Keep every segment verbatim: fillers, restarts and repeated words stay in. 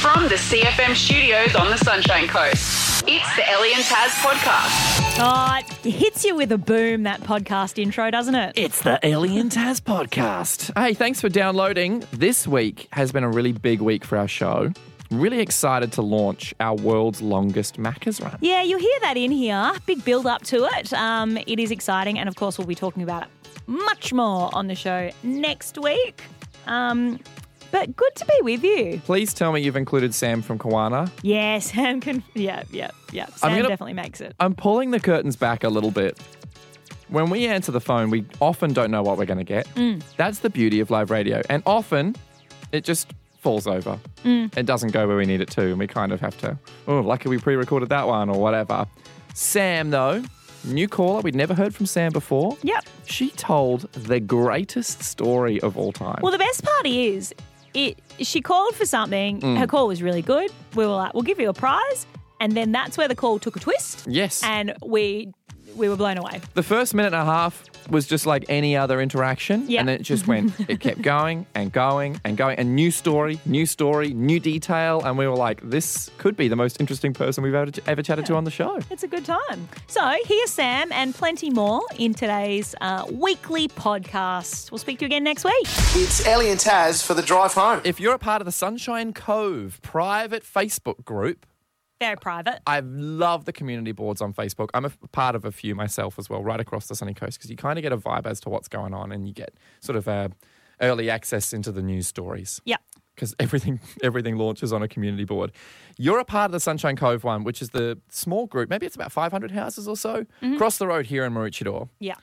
From the C F M studios on the Sunshine Coast, it's the Ellie and Taz podcast. Oh, it hits you with a boom, that podcast intro, doesn't it? It's the Ellie and Taz podcast. Hey, thanks for downloading. This week has been a really big week for our show. Really excited to launch our world's longest Macca's run. Yeah, you'll hear that in here. Big build up to it. Um, it is exciting. And of course, we'll be talking about it much more on the show next week. Um, but good to be with you. Please tell me you've included Sam from Kawana. Yeah, Sam can. Yeah, yeah, yeah. Sam gonna, definitely makes it. I'm pulling the curtains back a little bit. When we answer the phone, we often don't know what we're going to get. Mm. That's the beauty of live radio. And often it just falls over. Mm. It doesn't go where we need it to, and we kind of have to, oh, lucky we pre-recorded that one or whatever. Sam, though, new caller. We'd never heard from Sam before. Yep. She told the greatest story of all time. Well, the best part is, it. she called for something. Mm. Her call was really good. We were like, we'll give you a prize. And then that's where the call took a twist. Yes. And we we were blown away. The first minute and a half was just like any other interaction. Yeah. And then it just went, it kept going and going and going. And new story, new story, new detail. And we were like, this could be the most interesting person we've ever, ever chatted Yeah. to on the show. It's a good time. So here's Sam and plenty more in today's uh, weekly podcast. We'll speak to you again next week. It's Ellie and Taz for the drive home. If you're a part of the Sunshine Cove private Facebook group, Very private. I love the community boards on Facebook. I'm a part of a few myself as well, right across the sunny coast, because you kind of get a vibe as to what's going on, and you get sort of uh, early access into the news stories. Yep. Because everything everything launches on a community board. You're a part of the Sunshine Cove one, which is the small group. Maybe it's about five hundred houses or so Mm-hmm. across the road here in Maroochydore. Yeah.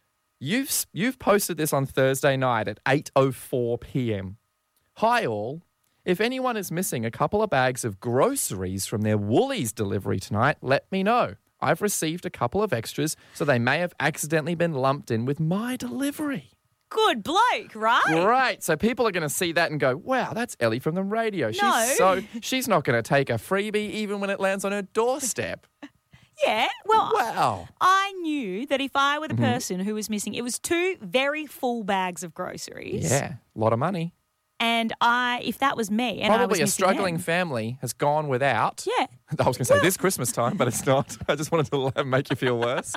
You've you've posted this on Thursday night at eight oh four p.m. Hi all. If anyone is missing a couple of bags of groceries from their Woolies delivery tonight, let me know. I've received a couple of extras, so they may have accidentally been lumped in with my delivery. Good bloke, right? Great. So people are going to see that and go, wow, that's Ellie from the radio. She's No. so she's not going to take a freebie even when it lands on her doorstep. Yeah. Well, Wow. I knew that if I were the Mm-hmm. person who was missing, it was two very full bags of groceries. Yeah, a lot of money. And I, if that was me, and I was Probably a missing struggling them, family has gone without. Yeah. I was going to say this Christmas time, but it's not. I just wanted to make you feel worse.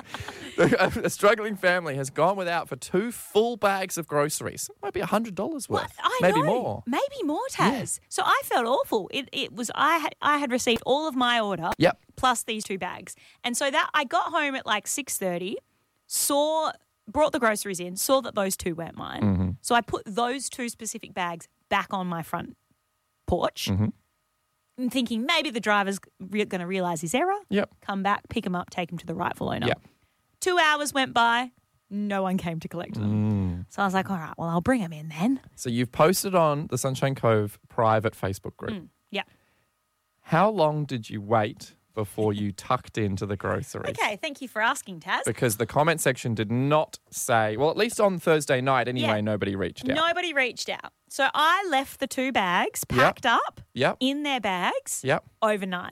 A struggling family has gone without for two full bags of groceries. Might be one hundred dollars worth. What? I Maybe know. more. Maybe more, Taz. So I felt awful. It it was I had I had received all of my order Yep. plus these two bags, and so that I got home at like six thirty, saw brought the groceries in, saw that those two weren't mine. Mm-hmm. So I put those two specific bags back on my front porch, Mm-hmm. and thinking maybe the driver's re- going to realise his error. Yep. Come back, pick him up, take him to the rightful owner. Yep. Two hours went by, no one came to collect them. Mm. So I was like, all right, well, I'll bring them in then. So you've posted on the Sunshine Cove private Facebook group. Mm, yeah. How long did you wait before you tucked into the groceries? Okay, thank you for asking, Taz. Because the comment section did not say, well, at least on Thursday night anyway, Yeah. nobody reached out. Nobody reached out. So I left the two bags Yep. packed up Yep. in their bags Yep. overnight.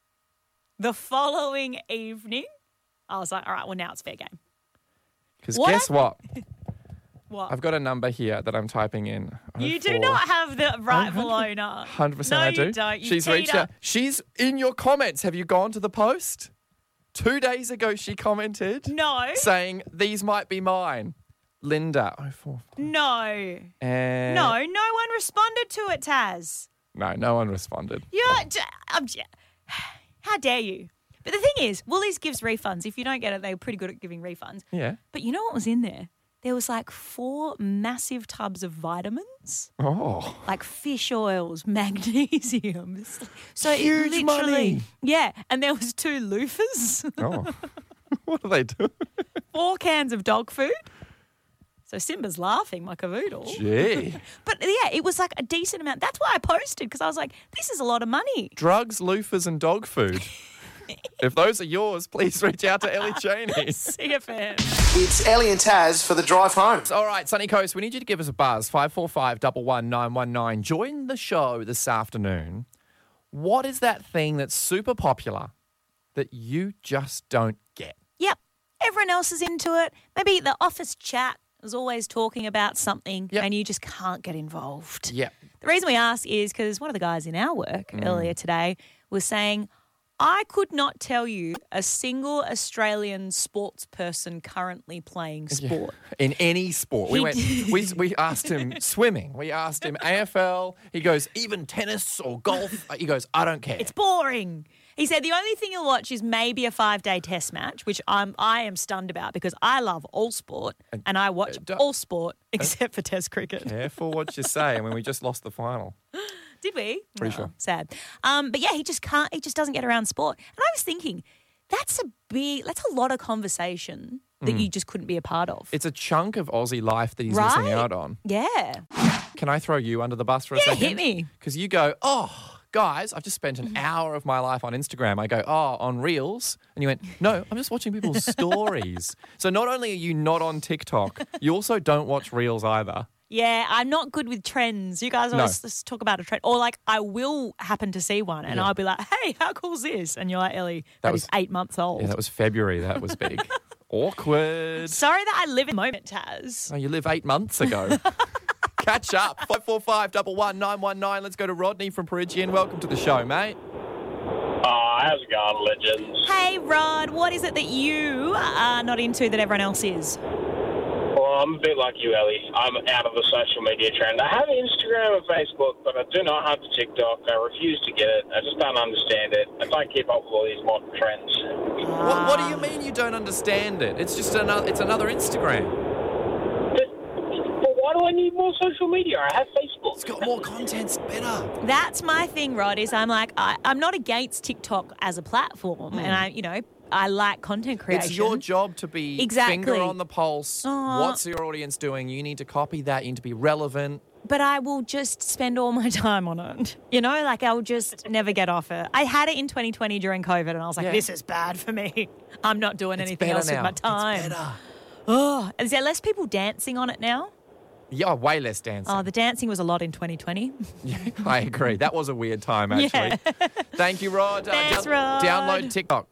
The following evening, I was like, all right, well, now it's fair game. Because What guess I- what? What? I've got a number here that I'm typing in. you do oh four not have the rightful one hundred owner. one hundred percent no, I do. you don't. You She's teed reached up. out. She's in your comments. Have you gone to the post? Two days ago, she commented No. saying, these might be mine. Linda. Oh, four. No. And No, no one responded to it, Taz. No, no one responded. You're, j- I'm j- how dare you? But the thing is, Woolies gives refunds. If you don't get it, they're pretty good at giving refunds. Yeah. But you know what was in there? There was like four massive tubs of vitamins, Oh. like fish oils, magnesium. So it Huge literally, money. yeah. And there was two loofahs, Oh. What do they do? four cans of dog food. So Simba's laughing like a voodoo. Gee. But yeah, it was like a decent amount. That's why I posted, because I was like, this is a lot of money. Drugs, loofahs, and dog food. If those are yours, please reach out to Ellie Cheney. C F M. It's Ellie and Taz for the drive home. All right, Sunny Coast, we need you to give us a buzz, five four five, one one nine one nine. Join the show this afternoon. What is that thing that's super popular that you just don't get? Yep. Everyone else is into it. Maybe the office chat is always talking about something Yep. and you just can't get involved. Yeah. The reason we ask is because one of the guys in our work Mm. earlier today was saying, I could not tell you a single Australian sports person currently playing sport. In any sport. We He went did. we we asked him swimming. We asked him A F L. He goes, even tennis or golf. He goes, I don't care. It's boring. He said the only thing he'll watch is maybe a five-day test match, which I'm I am stunned about because I love all sport and I watch uh, don't- all sport except for test cricket. Careful what you say. I mean, we just lost the final. Did we? Pretty Oh, sure. Sad. Um, but yeah, he just can't. He just doesn't get around sport. And I was thinking, that's a big. That's a lot of conversation that you just couldn't be a part of. It's a chunk of Aussie life that he's Right? missing out on. Yeah. Can I throw you under the bus for a Yeah, second? hit me. Because you go, oh, guys, I've just spent an hour of my life on Instagram. I go, oh, on Reels. And you went, no, I'm just watching people's stories. So not only are you not on TikTok, you also don't watch Reels either. Yeah, I'm not good with trends. You guys No. always just talk about a trend. Or like I will happen to see one and Yeah. I'll be like, hey, how cool is this? And you're like, Ellie, That that was- is eight months old. Yeah, that was February. That was big. Awkward. Sorry that I live in the moment, Taz. Oh, you live eight months ago. Catch up. five four five, one one, nine one nine. Let's go to Rodney from Perigian. Welcome to the show, mate. Oh, how's it going, legends? Hey, Rod, what is it that you are not into that everyone else is? Well, I'm a bit like you, Ellie. I'm out of the social media trend. I have Instagram and Facebook, but I do not have the TikTok. I refuse to get it. I just don't understand it. I don't keep up with all these modern trends. What, what do you mean you don't understand it? It's just another. It's another Instagram. But, but why do I need more social media? I have Facebook. It's got more content. It's better. That's my thing, Rod, is I'm like, I, I'm not against TikTok as a platform. And I, you know, I like content creation. It's your job to be Exactly. finger on the pulse. Aw. What's your audience doing? You need to copy that. You need to be relevant. But I will just spend all my time on it. You know, like I'll just never get off it. I had it in twenty twenty during COVID and I was like, Yeah. this is bad for me. I'm not doing It's anything better else now. with my time. It's better. Oh, is there less people dancing on it now? Yeah, way less dancing. Oh, the dancing was a lot in twenty twenty. Yeah, I agree. That was a weird time, actually. Yeah. Thank you, Rod. Uh, Thanks, down- Rod. Download TikTok.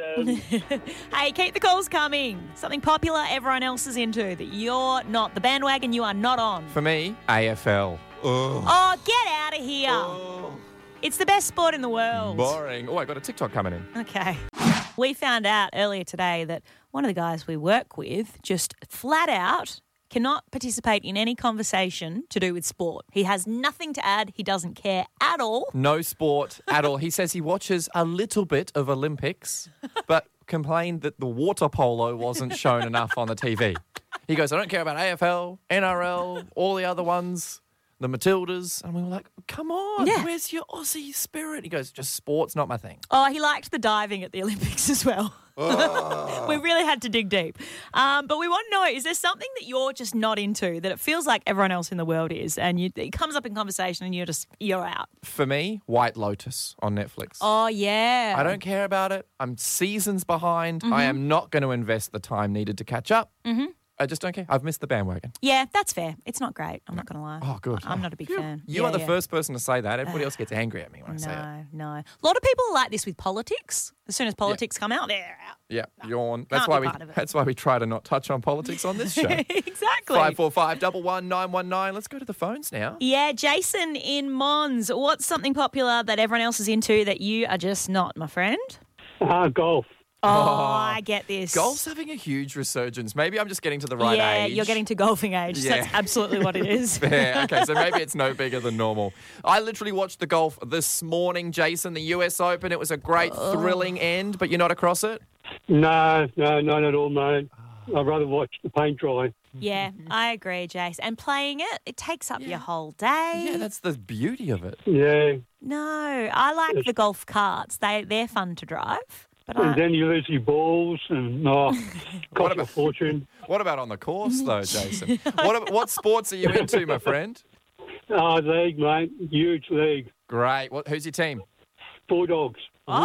Hey, keep the calls coming. Something popular everyone else is into that you're not. The bandwagon you are not on. For me, A F L. Ugh. Oh, get out of here. Oh, It's the best sport in the world. boring. Oh, I got a TikTok coming in. Okay. We found out earlier today that one of the guys we work with just flat out cannot participate in any conversation to do with sport. He has nothing to add. He doesn't care at all. No sport at all. He says he watches a little bit of Olympics, but complained that the water polo wasn't shown enough on the T V. He goes, I don't care about A F L, N R L, all the other ones, the Matildas. And we were like, come on, Yeah. where's your Aussie spirit? He goes, just sport's not my thing. Oh, he liked the diving at the Olympics as well. We really had to dig deep. Um, but we want to know, is there something that you're just not into that it feels like everyone else in the world is and you, it comes up in conversation and you're just, you're out? For me, White Lotus on Netflix. Oh, yeah. I don't care about it. I'm seasons behind. I am not going to invest the time needed to catch up. Mm-hmm. I just don't care. I've missed the bandwagon. Yeah, that's fair. It's not great. I'm not going to lie. Oh, good. I'm not a big Phew. fan. You Yeah, are the yeah. first person to say that. Everybody else gets angry at me when I say it. No, no. A lot of people are like this with politics. As soon as politics come out, they're out. Yeah, yawn. That's Can't why be we. part of it. That's why we try to not touch on politics on this show. Exactly. Five four five double one nine one nine. Let's go to the phones now. Yeah, Jason in Mons. What's something popular that everyone else is into that you are just not, my friend? Ah, golf. Oh, I get this. Golf's having a huge resurgence. Maybe I'm just getting to the right yeah, age. you're getting to golfing age. Yeah. That's absolutely what it is. Yeah, okay, so maybe it's no bigger than normal. I literally watched the golf this morning, Jason, the U S Open. It was a great, thrilling end, but you're not across it? No, no, not at all, mate. I'd rather watch the paint dry. Yeah, I agree, Jace. And playing it, it takes up your whole day. Yeah, that's the beauty of it. Yeah. No, I like the golf carts. They, they're fun to drive. But And I, then you lose your balls and, oh, cost you a fortune. What about on the course, though, Jason? What, ab- what sports are you into, my friend? Ah, league, mate. Huge league. Great. What, who's your team? Bulldogs.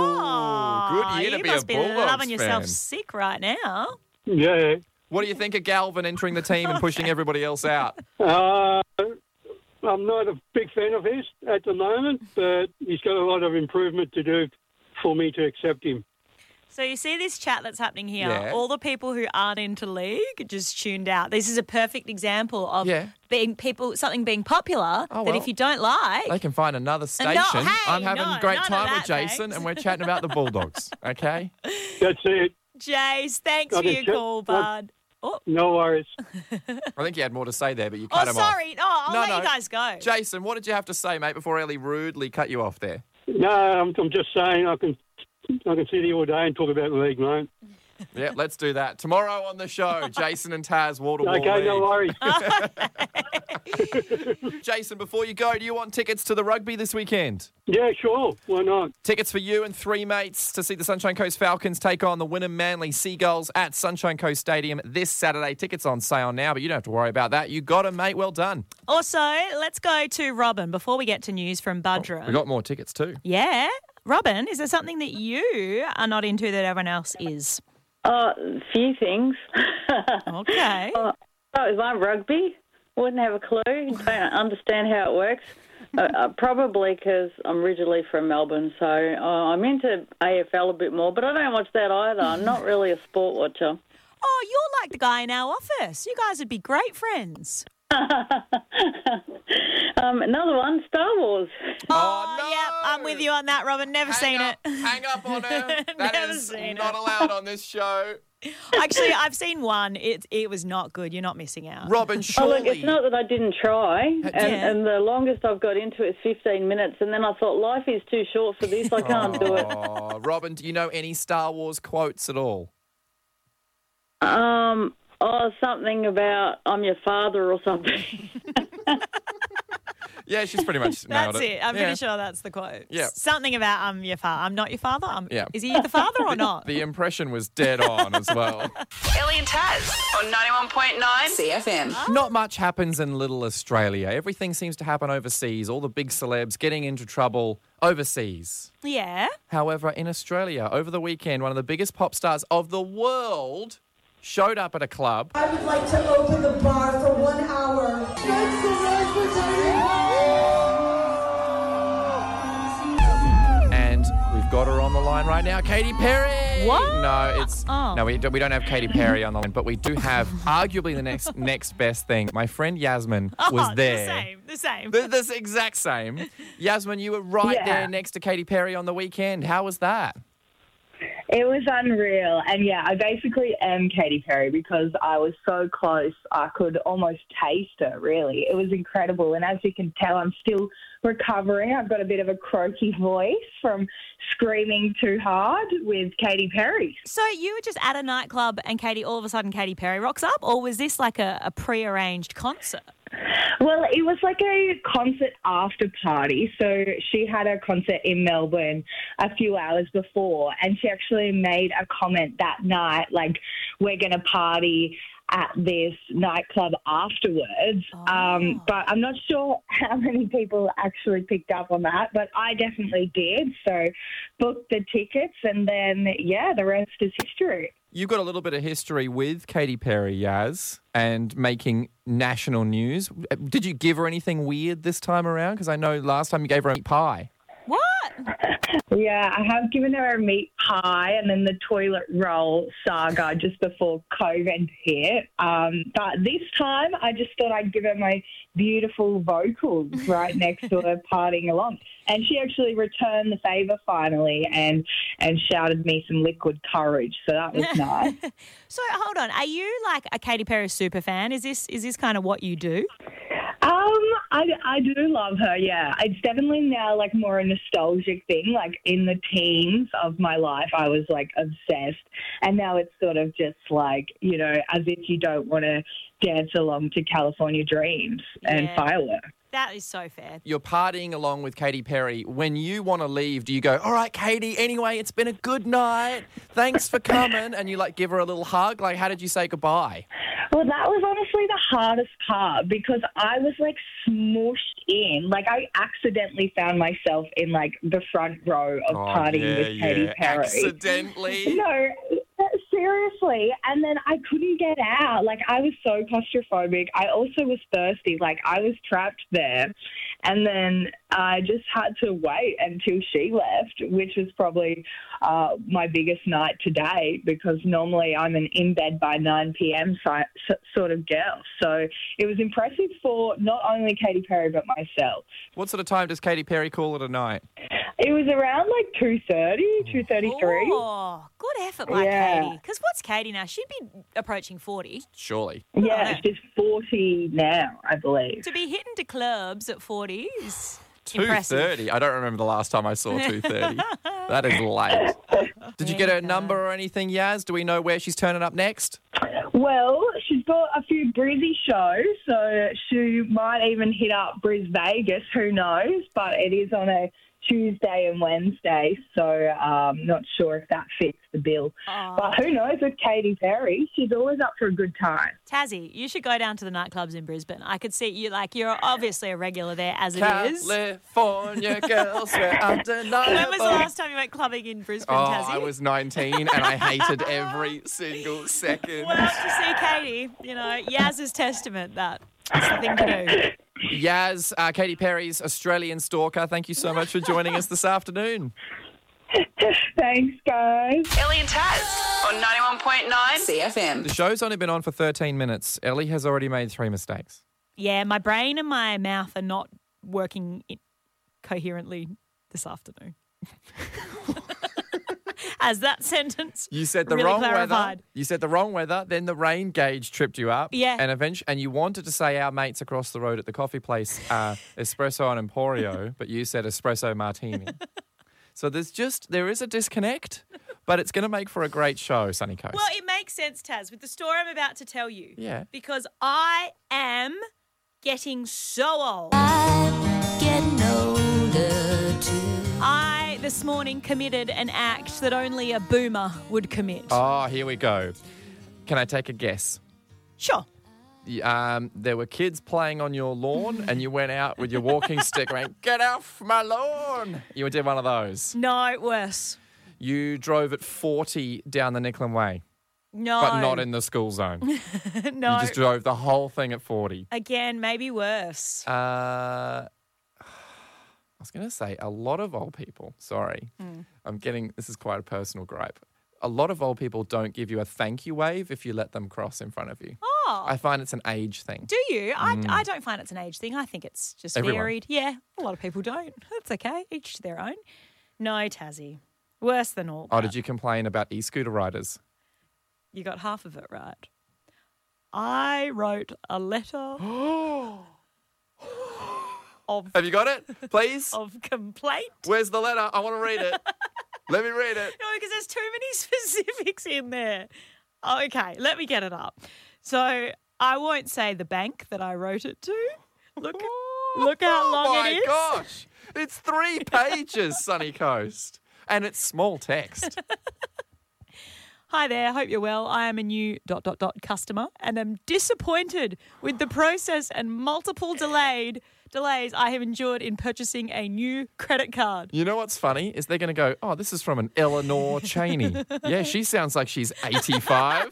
oh, good year to you be a must be Bulldogs loving yourself fan. sick right now. Yeah. What do you think of Galvin entering the team and pushing everybody else out? Uh, I'm not a big fan of his at the moment, but he's got a lot of improvement to do for me to accept him. So you see this chat that's happening here. Yeah. All the people who aren't into league just tuned out. This is a perfect example of Yeah. being people something being popular Oh, that well. if you don't like, They can find another station. No, hey, I'm having no, a great none of time that, with Jason, thanks. and we're chatting about the Bulldogs. Okay. That's it. Jace, thanks I for can your check- call, bud. Oh, No worries. I think you had more to say there, but you oh cut him off. sorry. Oh, I'll No, let no. you guys go. Jason, what did you have to say, mate, before Ellie rudely cut you off there? No, I'm, I'm just saying I can I can sit here all day and talk about the league, mate. Yeah, let's do that. Tomorrow on the show, Jason and Taz, wall to wall. Okay, no worries. Jason, before you go, do you want tickets to the rugby this weekend? Yeah, sure. Why not? Tickets for you and three mates to see the Sunshine Coast Falcons take on the Wynnum Manly Seagulls at Sunshine Coast Stadium this Saturday. Tickets on sale now, but you don't have to worry about that. You got 'em, mate. Well done. Also, let's go to Robin before we get to news from Budrum. We got more tickets too. Yeah. Robin, is there something that you are not into that everyone else is? Uh, few things. Okay. Oh, is that rugby? Wouldn't have a clue. Don't understand how it works. Uh, uh, probably because I'm originally from Melbourne, so uh, I'm into A F L a bit more, but I don't watch that either. I'm not really a sport watcher. Oh, you're like the guy in our office. You guys would be great friends. um, another one, Star Wars. Oh, no. yep, I'm with you on that, Robin. Never Hang seen up, it. hang up on her. That Never is seen not it. allowed on this show. Actually, I've seen one. It it was not good. You're not missing out. Robin, Oh, surely. look, it's not that I didn't try, and, Yeah. and the longest I've got into it is fifteen minutes, and then I thought, life is too short for this, I can't do it. Oh, Robin, do you know any Star Wars quotes at all? Um, oh, something about I'm your father or something. Yeah, she's pretty much nailed That's it. I'm Yeah. pretty sure that's the quote. Yeah. Something about I'm your father. I'm not your father. I'm, Yeah. Is he the father or not? The impression was dead on as well. Ellie and Taz on ninety-one point nine C F M. Not much happens in little Australia. Everything seems to happen overseas. All the big celebs getting into trouble overseas. Yeah. However, in Australia, over the weekend, one of the biggest pop stars of the world showed up at a club. I would like to open the bar for one hour. Make some noise for Tony And we've got her on the line right now, Katy Perry. What? No, it's Oh. no, we don't, we don't have Katy Perry on the line, but we do have arguably the next next best thing. My friend Yasmin Oh, was there. The same. The same. The, this exact same. Yasmin, you were right Yeah. there next to Katy Perry on the weekend. How was that? It was unreal. And yeah, I basically am Katy Perry because I was so close, I could almost taste her, really. It was incredible. And as you can tell, I'm still recovering. I've got a bit of a croaky voice from screaming too hard with Katy Perry. So you were just at a nightclub and Katy, all of a sudden Katy Perry rocks up, or was this like a, a pre-arranged concert? Well, it was like a concert after party. So she had a concert in Melbourne a few hours before, and she actually made a comment that night, like, we're going to party at this nightclub afterwards. Oh. Um, but I'm not sure how many people actually picked up on that, but I definitely did. So booked the tickets, and then, yeah, the rest is history. You've got a little bit of history with Katy Perry, Yaz, and making national news. Did you give her anything weird this time around? Because I know last time you gave her a meat pie. What? Yeah, I have given her a meat pie and then the toilet roll saga just before COVID hit. Um, but this time, I just thought I'd give her my beautiful vocals right next to her partying along. And she actually returned the favour finally and, and shouted me some liquid courage. So that was nice. So hold on, are you like a Katy Perry super fan? Is this is this kind of what you do? Um, I, I do love her, yeah. It's definitely now like more a nostalgic thing. Like in the teens of my life, I was like obsessed. And now it's sort of just like, you know, as if you don't want to dance along to California Dreams and Yeah. Firework. That is so fair. You're partying along with Katy Perry. When you want to leave, do you go, all right, Katy, anyway, it's been a good night. Thanks for coming. And you like give her a little hug? Like, how did you say goodbye? Well, that was honestly the hardest part because I was like smooshed in. Like I accidentally found myself in like the front row of partying with Katy Perry. Accidentally. No, seriously. And then I couldn't get out. Like, I was so claustrophobic. I also was thirsty. Like, I was trapped there. And then I just had to wait until she left, which was probably uh, my biggest night to date, because normally I'm an in bed by nine p.m. si- sort of girl. So it was impressive for not only Katy Perry but myself. What sort of time does Katy Perry call it a night? It was around like two thirty, two thirty-three. Oh, good effort by Yeah. Katy. Because what's Katy now? She'd be approaching forty. Surely. Yeah, she's forty now, I believe. To be hitting to clubs at forty is two impressive. thirty. I don't remember the last time I saw two thirty. That is late. Did you get her number or anything, Yaz? Do we know where she's turning up next? Well, she's got a few Brizzy shows, so she might even hit up Briz Vegas, who knows, but it is on a Tuesday and Wednesday, so um, not sure if that fits the bill. Oh. But who knows with Katy Perry? She's always up for a good time. Tassie, you should go down to the nightclubs in Brisbane. I could see you, like, you're obviously a regular there as it is. California girls, we're undeniable. When was the last time you went clubbing in Brisbane, Oh, Tassie? I was nineteen and I hated every single second. Well, to see Katy, you know, Yaz's testament, that. That's the thing to do. Yaz, uh, Katy Perry's Australian stalker, thank you so much for joining us this afternoon. Thanks, guys. Ellie and Taz on ninety-one point nine C F M. The show's only been on for thirteen minutes. Ellie has already made three mistakes. Yeah, my brain and my mouth are not working in- coherently this afternoon. As that sentence You said the really wrong clarified. weather. You said the wrong weather. Then the rain gauge tripped you up. Yeah. And eventually, and you wanted to say our mates across the road at the coffee place, uh, espresso and Emporio, but you said espresso martini. So there's just there is a disconnect, but it's going to make for a great show, Sunny Coast. Well, it makes sense, Taz, with the story I'm about to tell you. Yeah. Because I am getting so old. Getting older too. I, this morning, committed an act that only a boomer would commit. Oh, here we go. Can I take a guess? Sure. Y- Um, there were kids playing on your lawn, and you went out with your walking stick, and get off my lawn. You did one of those. No, worse. You drove at forty down the Nicklin Way, No. but not in the school zone. No. You just drove the whole thing at forty. Again, maybe worse. Uh, I was going to say a lot of old people, sorry, Hmm. I'm getting, this is quite a personal gripe. A lot of old people don't give you a thank you wave if you let them cross in front of you. Oh. I find it's an age thing. Do you? Mm. I, I don't find it's an age thing. I think it's just Everyone. varied. Yeah, a lot of people don't. That's okay. Each to their own. No, Tassie. Worse than all. Oh, that. did you complain about e-scooter riders? You got half of it right. I wrote a letter of Have you got it? Please? of complaint. Where's the letter? I want to read it. Let me read it. No, because there's too many specifics in there. Okay, let me get it up. So I won't say the bank that I wrote it to. Look, look how long oh my it is. gosh. It's three pages, Sunny Coast. And it's small text. Hi there, hope you're well. I am a new dot dot dot customer and am disappointed with the process and multiple delayed delays I have endured in purchasing a new credit card. You know what's funny is they're going to go, oh, this is from an Eleanor Cheney. Yeah, she sounds like she's eighty-five.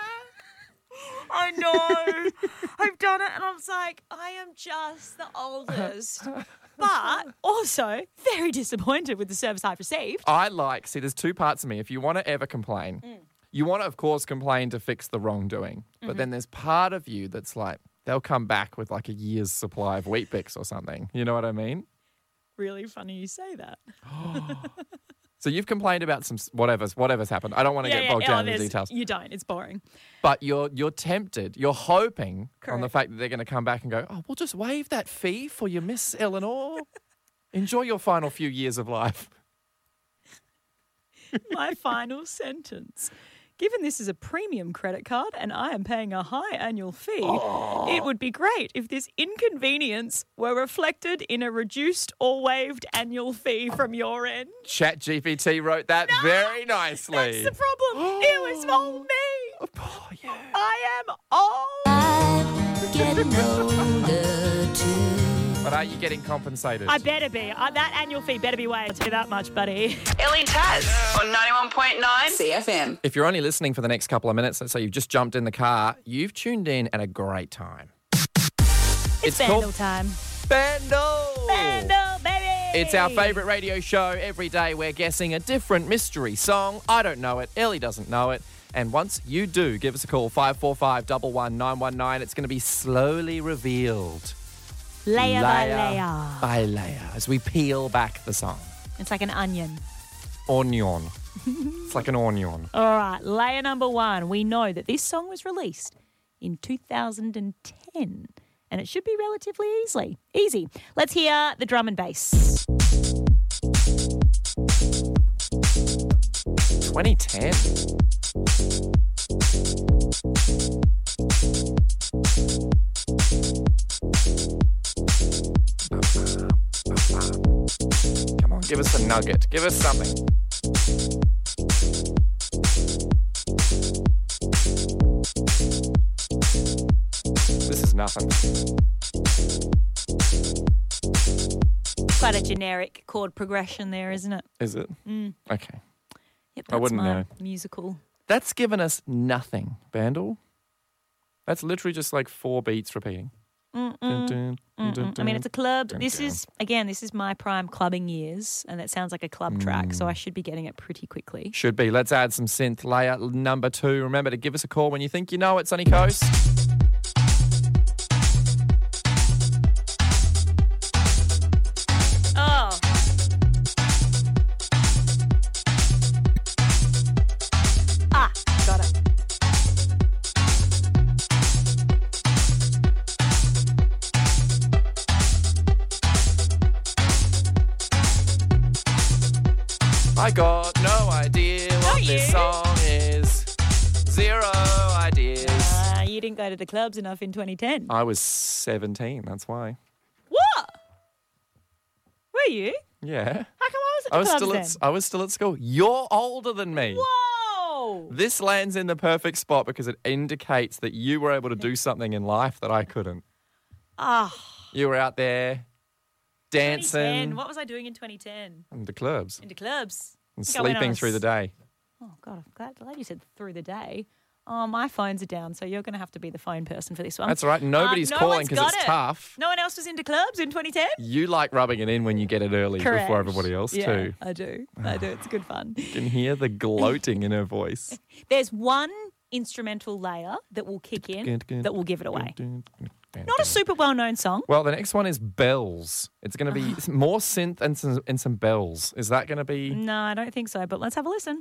I know. I've done it and I was like, I am just the oldest. But also very disappointed with the service I've received. I like, see, there's two parts of me. If you want to ever complain, Mm. you want to, of course, complain to fix the wrongdoing. But Mm-hmm. then there's part of you that's like, they'll come back with like a year's supply of Wheat Bix or something. You know what I mean? Really funny you say that. So you've complained about some whatever's whatever's happened. I don't want to get bogged oh, down in the there's- details. You don't. It's boring. But you're you're tempted. You're hoping on the Correct. fact that they're going to come back and go, oh, we'll just waive that fee for you, Miss Eleanor. Enjoy your final few years of life. My final sentence. Given this is a premium credit card and I am paying a high annual fee, it would be great if this inconvenience were reflected in a reduced or waived annual fee from your end. ChatGPT wrote that very nicely. That's the problem. It was all me. Oh, yeah. I am old. Getting older too. But are you getting compensated? I better be. Uh, that annual fee better be way. I'll tell you that much, buddy. Ellie and Taz on ninety-one point nine C F M. If you're only listening for the next couple of minutes, let's say you've just jumped in the car, you've tuned in at a great time. It's, it's Bandle time. Bandle! Bandle, baby! It's our favourite radio show. Every day we're guessing a different mystery song. I don't know it. Ellie doesn't know it. And once you do, give us a call, five four five, one one nine one nine. It's going to be slowly revealed. Layer, by layer. By layer, as we peel back the song. It's like an onion. Onion. It's like an onion. All right, layer number one. We know that this song was released in two thousand ten, and it should be relatively easily. Easy. Let's hear the drum and bass. twenty ten. Come on, give us a nugget. Give us something. This is nothing. Quite a generic chord progression there, isn't it? Is it? Mm. Okay. Yep, I that's wouldn't my know. musical. That's given us nothing, Bandle. That's literally just like four beats repeating. Mm-mm. Dun, dun, dun, dun, I mean, it's a club. dun, This dun. is, again, this is my prime clubbing years, and that sounds like a club track, so I should be getting it pretty quickly. Should be. Let's add some synth. Layer number two. Remember to give us a call when you think you know it, Sunny Coast. Oh. Ah, got it. I got no idea what Not this you. song is. Zero ideas. Uh, you didn't go to the clubs enough in twenty ten. I was seventeen, that's why. What? Were you? Yeah. How come I was at the I was clubs still then? at I was still at school. You're older than me. Whoa! This lands in the perfect spot because it indicates that you were able to do something in life that I couldn't. Ah, You were out there twenty ten. dancing What was I doing in twenty ten? in the clubs Into clubs. and I think I went on sleeping a through the s- day. Oh, God, I'm glad, glad you said through the day. Oh, my phones are down, so you're going to have to be the phone person for this one. That's all right. Nobody's Um, no calling one's because got it's it. tough. No one else was into clubs in twenty ten? You like rubbing it in when you get it early Correct. before everybody else yeah, too. I do. I do. It's good fun. You can hear the gloating in her voice. There's one instrumental layer that will kick in that will give it away. Not a super well-known song. Well, the next one is bells. It's going to be more synth and some, and some bells. Is that going to be? No, I don't think so, but let's have a listen.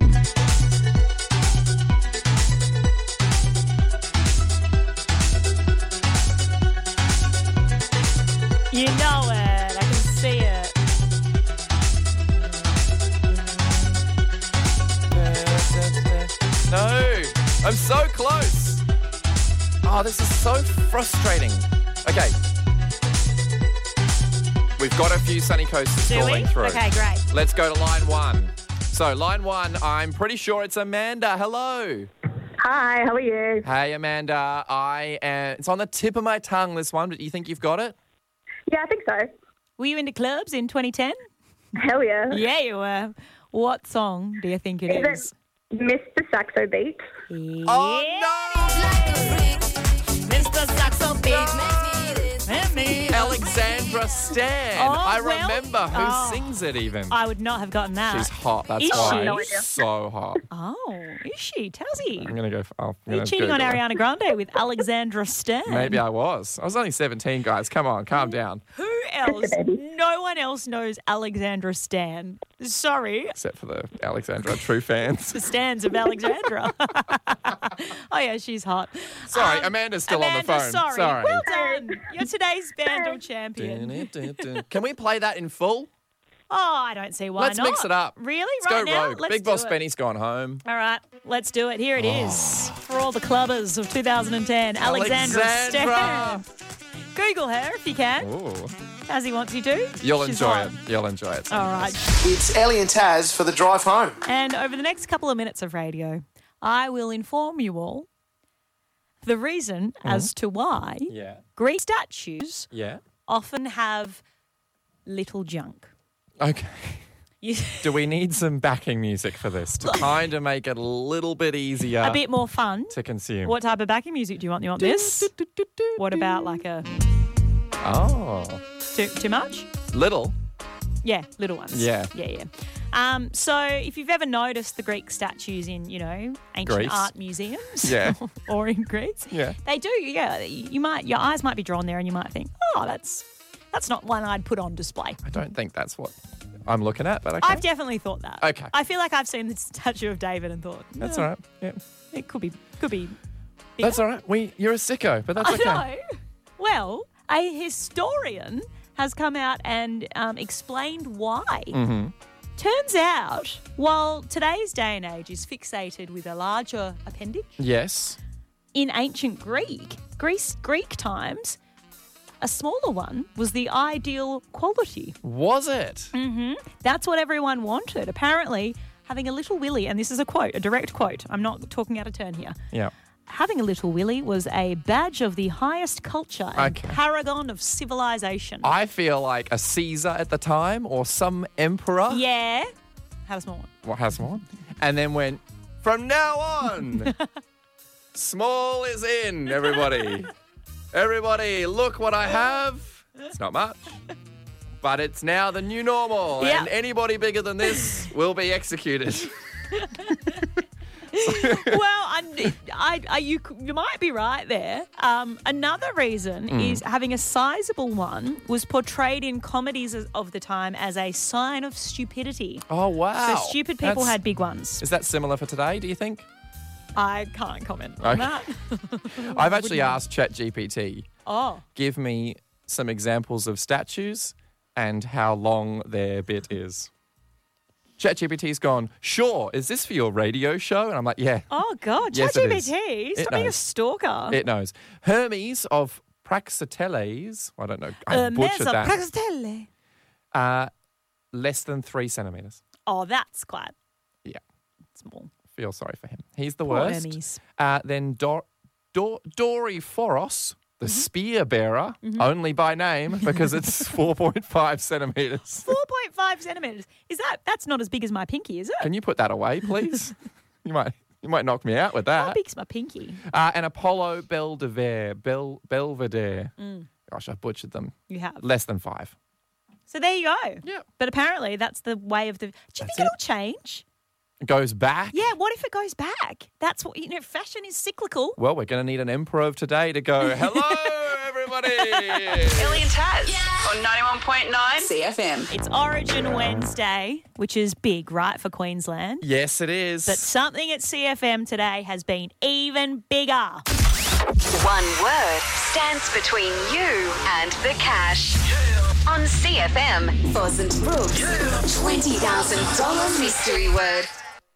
You know it. I can see it. No, I'm so close. Oh, this is so frustrating. Okay. We've got a few Sunny Coasters Do calling we? through. Okay, great. Let's go to line one. So, line one, I'm pretty sure it's Amanda. Hello. Hi, how are you? Hey, Amanda. I am, it's on the tip of my tongue, this one, but you think you've got it? Yeah, I think so. Were you into clubs in twenty ten? Hell yeah. Yeah, you were. What song do you think it Is is? it Mister Saxo Beat? Yeah. Oh, no! Mister Saxo Beat. Alexandra Stan. Oh, I well- remember who oh. sings it even. I would not have gotten that. She's hot. That's Is why. she? No idea. So hot. Oh, is she? Tazzy. I'm going to go. For, oh, I'm Are you gonna cheating on Google her. Ariana Grande with Alexandra Stan? Maybe I was. I was only seventeen, guys. Come on, calm down. Who else? No one else knows Alexandra Stan. Sorry. Except for the Alexandra true fans. The Stans of Alexandra. Oh, yeah, she's hot. Sorry, Um, Amanda's still Amanda, on the phone. Sorry. Sorry. Well done. You're today's Bandle champion. Can we play that in full? Oh, I don't see why Let's not. mix it up. Really? Let's right go now? rogue. Let's Big do Boss it. Benny's gone home. All right, let's do it. Here it is for all the clubbers of two thousand ten. Alexandra Alexandra. Stan. Google her if you can, Ooh. as he wants you to. You'll She's enjoy hot. it. You'll enjoy it. All right. It's Ellie and Taz for the drive home. And over the next couple of minutes of radio, I will inform you all the reason as to why Yeah. Greek statues Yeah. often have little junk. Okay. You, Do we need some backing music for this to kind of make it a little bit easier a bit more fun. to consume? What type of backing music do you want? You want this? What about like a Oh. too, too much? Little. Yeah, little ones. Yeah. Yeah, yeah. Um, so if you've ever noticed the Greek statues in, you know, ancient Greece. art museums Yeah. or in Greece, Yeah. they do, yeah. You might, your eyes might be drawn there and you might think, oh, that's that's not one I'd put on display. I don't think that's what I'm looking at, but okay. I've definitely thought that. Okay. I feel like I've seen the statue of David and thought, That's "No, all right. Yeah. It could be, could be. That's all right. We, you're a sicko, but that's okay. I know. Well, a historian has come out and um, explained why. Mm-hmm. Turns out, while today's day and age is fixated with a larger appendage, Yes. in ancient Greek, Greece, Greek times, a smaller one was the ideal quality. Was it? Mm-hmm. That's what everyone wanted. Apparently, having a little willy, and this is a quote, a direct quote, I'm not talking out of turn here. Yeah. Having a little willy was a badge of the highest culture and Okay. paragon of civilization. I feel like a Caesar at the time or some emperor. yeah. Had a small one. What has one? And then went, from now on, small is in, everybody. Everybody, look what I have. It's not much, but it's now the new normal. Yeah. And anybody bigger than this will be executed. Well, I, I, I, you, you might be right there. Um, another reason Mm. is having a sizable one was portrayed in comedies as- of the time as a sign of stupidity. Oh, wow. So stupid people That's- had big ones. Is that similar for today, do you think? I can't comment on Okay. that. I've actually know. asked ChatGPT, Oh, give me some examples of statues and how long their bit is. ChatGPT's gone, sure, is this for your radio show? And I'm like, yeah, oh God, Yes, it is. ChatGPT, It stop being a knows. stalker. it knows. Hermes of Praxiteles, I don't know, I Uh, butchered Mesa that, Praxitele. uh, less than three centimetres. Oh, that's quite Yeah, small. feel sorry for him. He's the Poor worst. Hermes. Uh, then Dor- Dor- Doryphoros, the Mm-hmm. spear bearer, only by name because it's four point five centimetres. four point five centimetres. Is that, that's not as big as my pinky, is it? Can you put that away, please? you might you might knock me out with How that. big's my pinky? Uh, and Apollo Belvedere, Bel- Belvedere. Mm. Gosh, I butchered them. You have. Less than five. So there you go. Yeah. But apparently that's the way of the. Do you That's think it. it'll change? It goes back. Yeah. What if it goes back? That's what, you know, fashion is cyclical. Well, we're going to need an improv today to go, hello, everybody. Ellie and Taz on ninety-one point nine C F M. It's Origin Wednesday, which is big, right, for Queensland. Yes, it is. But something at C F M today has been even bigger. One word stands between you and the cash. On C F M, Foz and Brooks, twenty thousand dollars mystery word.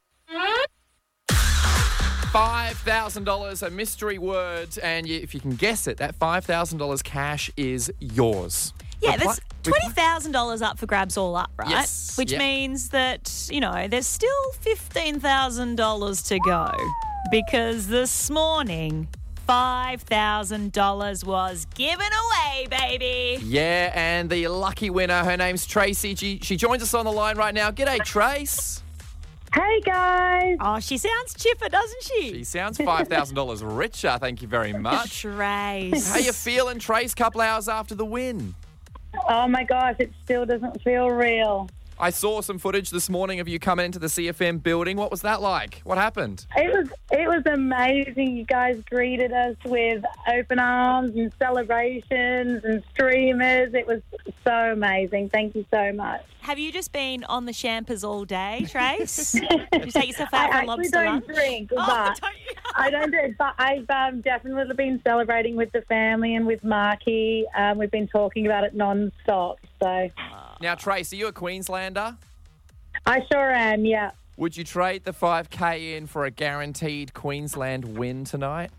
five thousand dollars, a mystery word, and you, if you can guess it, that five thousand dollars cash is yours. Yeah, The pla- there's we twenty thousand dollars up for grabs all up, right? Yes, Which yeah. means that, you know, there's still fifteen thousand dollars to go because this morning, five thousand dollars was given away, baby. Yeah, and the lucky winner, her name's Tracy. She, she joins us on the line right now. G'day, Trace. Hey guys. Oh, she sounds chipper, doesn't she? She sounds five thousand dollars richer. Thank you very much. Trace. How you feeling, Trace? Couple hours after the win. Oh my gosh, it still doesn't feel real. I saw some footage this morning of you coming into the C F M building. What was that like? What happened? It was it was amazing. You guys greeted us with open arms and celebrations and streamers. It was so amazing. Thank you so much. Have you just been on the champers all day, Trace? Did you take yourself out I for a actually lobster don't lunch? drink, Oh, but don't you? I don't do. But I've um, definitely been celebrating with the family and with Marky. Um, we've been talking about it non-stop. So Now, Trace, are you a Queenslander? I sure am. Yeah. Would you trade the five K in for a guaranteed Queensland win tonight?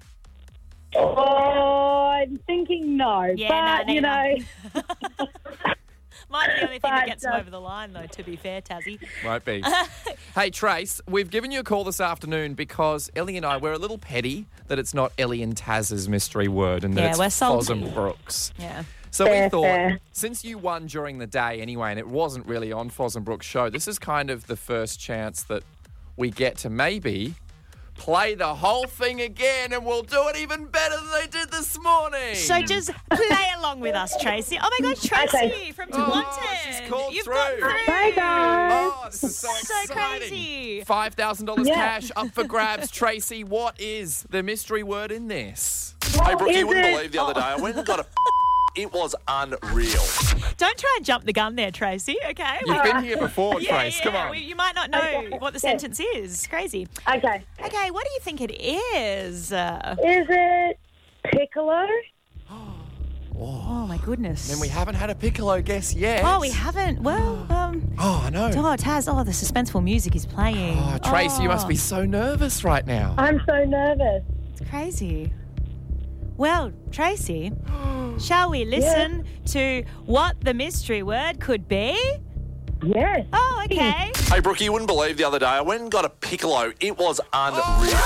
Oh, I'm thinking no. Yeah, but no, you know. neither. Might be the only thing that But, gets them uh, over the line, though, to be fair, Tassie. Might be. Hey, Trace, we've given you a call this afternoon because Ellie and I, we're a little petty that it's not Ellie and Taz's mystery word and that Yeah, it's we're Foz salty. and Brooks. Yeah. So Fair, we thought, fair. since you won during the day anyway, and it wasn't really on Foz and Brooke's show, this is kind of the first chance that we get to maybe play the whole thing again, and we'll do it even better than they did this morning. So just play along with us, Tracy. Oh my gosh, Tracy Okay. from Oh, Toronto. she's called You've through. got through. Hi, guys. Oh, this is so So exciting. crazy. five thousand dollars Yeah. cash up for grabs. Tracy, what is the mystery word in this? Hey, Brooke, Is you wouldn't it- believe the other day. I went and got a. It was unreal. Don't try and jump the gun there, Tracy, okay? You've been here before, yeah, Trace. yeah, Come on. we- you might not know Okay. what the Yeah. sentence is. It's crazy. Okay. Okay, what do you think it is? Uh, Is it piccolo? oh, my goodness. And we haven't had a piccolo guess yet. Oh, we haven't. Well, um... Oh, I know. Oh, Taz, oh, the suspenseful music is playing. Oh, Tracy, you must Oh, be so nervous right now. I'm so nervous. It's crazy. Well, Tracy, shall we listen to what the mystery word could be? Yes. Oh, okay. Hey, Brooke, you wouldn't believe the other day. I went and got a piccolo. It was unreal.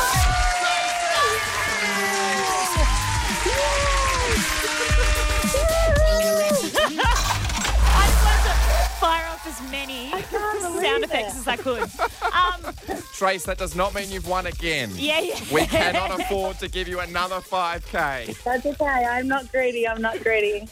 I just wanted to fire off as many sound believe effects it. as I could. Um, Trace, that does not mean you've won again. yeah, yeah. We cannot afford to give you another five K. That's okay. I'm not greedy. I'm not greedy.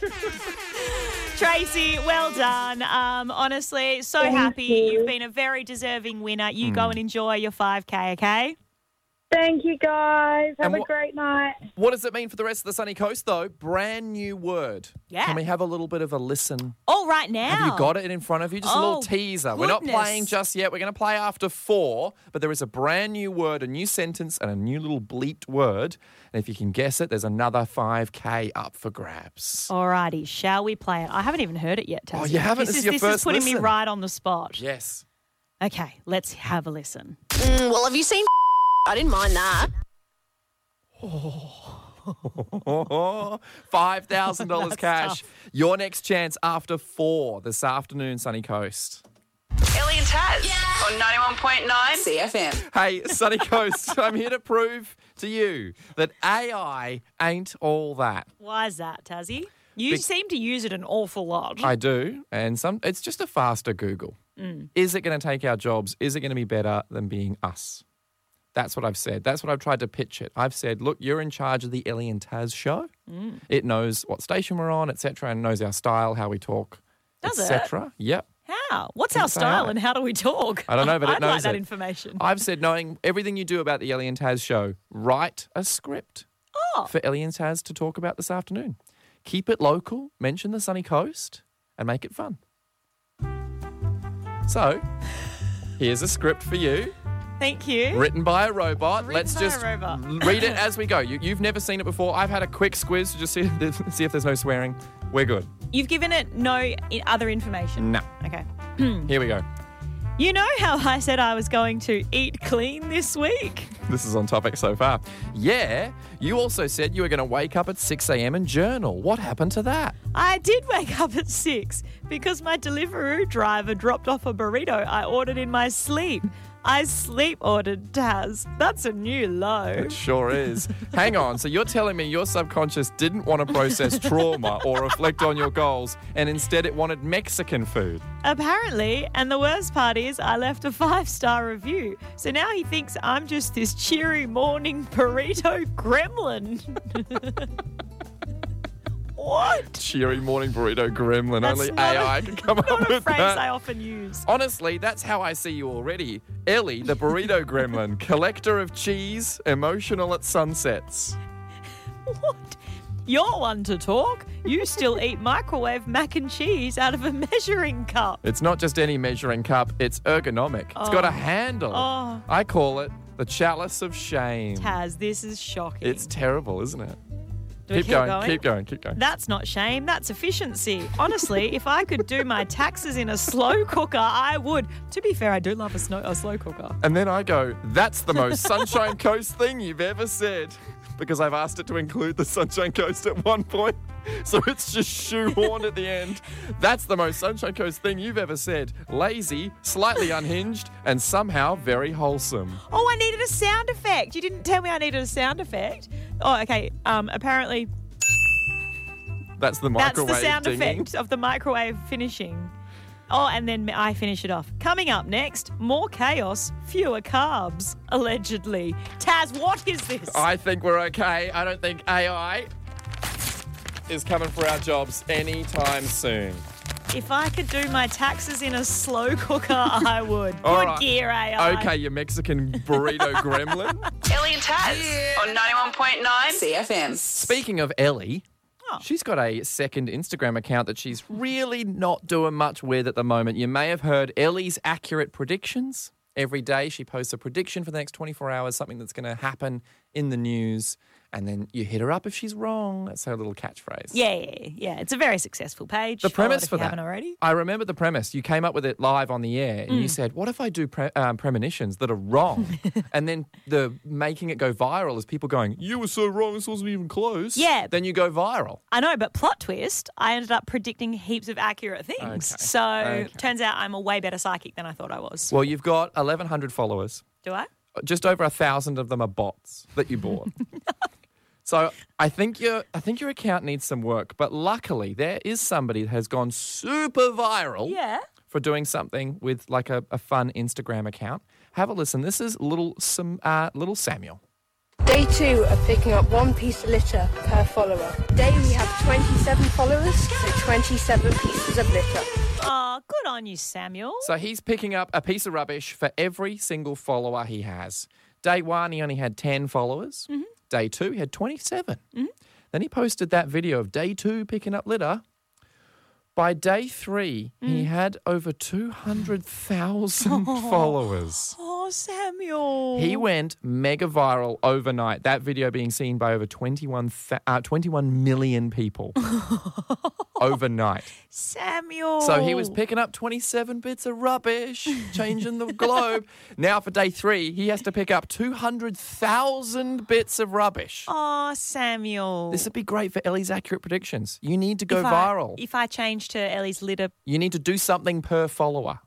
Tracy, well done. Um, honestly, so Thank happy. you. You've been a very deserving winner. You Hmm. go and enjoy your five K, okay? Thank you, guys. Have And a what- great night. What does it mean for the rest of the sunny coast, though? Brand new word. Yeah. Can we have a little bit of a listen? All right now. Have you got it in front of you? Just a little Oh, teaser. We're not goodness. playing just yet. We're going to play after four, but there is a brand new word, a new sentence, and a new little bleeped word. And if you can guess it, there's another five K up for grabs. Alrighty, shall we play it? I haven't even heard it yet, Taz. Oh, you haven't? This, This is, is your this first is putting me listen. right on the spot. Yes. Okay, let's have a listen. Mm, well, have you seen? I didn't mind that. five thousand dollars That's cash. tough. Your next chance after four this afternoon, Sunny Coast. Ellie and Taz on ninety-one point nine C F M. Hey, Sunny Coast, I'm here to prove to you that A I ain't all that. Why is that, Tazzy? You Be- seem to use it an awful lot. I do, and some. It's just a faster Google. Mm. Is it going to take our jobs? Is it going to be better than being us? That's what I've said. That's what I've tried to pitch it. I've said, look, you're in charge of the Ellie and Taz show. Mm. It knows what station we're on, et cetera, and knows our style, how we talk, Does et cetera. Yep. How? What's It's our A style I. and how do we talk? I don't know, but it I'd knows like that it. information. I've said, knowing everything you do about the Ellie and Taz show, write a script Oh. for Ellie and Taz to talk about this afternoon. Keep it local, mention the sunny coast, and make it fun. So, here's a script for you, Thank you. written by a robot. Written Let's by a just robot. read it as we go. You, you've never seen it before. I've had a quick squiz to just see, see if there's no swearing. We're good. You've given it no i- other information. No. Okay. Here we go. You know how I said I was going to eat clean this week? This is on topic so far. Yeah, you also said you were going to wake up at six a.m. and journal. What happened to that? I did wake up at six because my Deliveroo driver dropped off a burrito I ordered in my sleep. I sleep ordered, Taz. That's a new low. It sure is. Hang on, so you're telling me your subconscious didn't want to process trauma or reflect on your goals, and instead it wanted Mexican food? Apparently, and the worst part is I left a five-star review. So now he thinks I'm just this cheery morning burrito gremlin. What? Cheery morning burrito gremlin. That's Only not A I a- can come up Not a with phrase that. I often use. Honestly, that's how I see you already. Ellie, the burrito gremlin, collector of cheese, emotional at sunsets. What? You're one to talk. You still eat microwave mac and cheese out of a measuring cup. It's not just any measuring cup, it's ergonomic. It's got a Oh. handle. Oh. I call it the chalice of shame. Taz, this is shocking. It's terrible, isn't it? Do we keep, keep going, going? keep going, keep going. That's not shame, that's efficiency. Honestly, if I could do my taxes in a slow cooker, I would. To be fair, I do love a, snow, a slow cooker. And then I go, that's the most Sunshine Coast thing you've ever said. Because I've asked it to include the Sunshine Coast at one point. So it's just shoehorned at the end. That's the most Sunshine Coast thing you've ever said. Lazy, slightly unhinged, and somehow very wholesome. Oh, I needed a sound effect. You didn't tell me I needed a sound effect. Oh, okay. Um, apparently, That's the That's microwave the sound dinging. effect of the microwave finishing. Oh, and then I finish it off. Coming up next, more chaos, fewer carbs, allegedly. Taz, what is this? I think we're okay. I don't think A I is coming for our jobs anytime soon. If I could do my taxes in a slow cooker, I would. All Good right. gear, A I. Okay, you Mexican burrito gremlin. Ellie and Taz on ninety-one point nine C F M. Speaking of Ellie, she's got a second Instagram account that she's really not doing much with at the moment. You may have heard Ellie's Accurate Predictions. Every day she posts a prediction for the next twenty-four hours, something that's going to happen in the news. And then you hit her up if she's wrong. That's her little catchphrase. Yeah, yeah, yeah. It's a very successful page. The Follow premise it if for you that, haven't already. I remember the premise. You came up with it live on the air and you Mm. said, what if I do pre- um, premonitions that are wrong? And then the making it go viral is people going, you were so wrong, this wasn't even close. Yeah. Then you go viral. I know, but plot twist, I ended up predicting heaps of accurate things. Okay. So Okay. turns out I'm a way better psychic than I thought I was. Well, you've got eleven hundred followers. Do I? Just over a thousand of them are bots that you bought. So I think your I think your account needs some work, but luckily there is somebody that has gone super viral Yeah. for doing something with like a, a fun Instagram account. Have a listen. This is little some uh, little Samuel. Day two of picking up one piece of litter per follower. Today we have twenty-seven followers, so twenty-seven pieces of litter. Oh, good on you, Samuel. So he's picking up a piece of rubbish for every single follower he has. Day one, he only had ten followers. Mm-hmm. Day two, he had twenty-seven. Then he posted that video of day two picking up litter. By day three, he had over two hundred thousand followers. Oh, Samuel. He went mega viral overnight, that video being seen by over twenty-one, th- uh, twenty-one million people overnight. Samuel. So he was picking up twenty-seven bits of rubbish, changing the globe. Now for day three, he has to pick up two hundred thousand bits of rubbish. Oh, Samuel. This would be great for Ellie's Accurate Predictions. You need to go if I- viral. if I change to Ellie's litter. You need to do something per follower.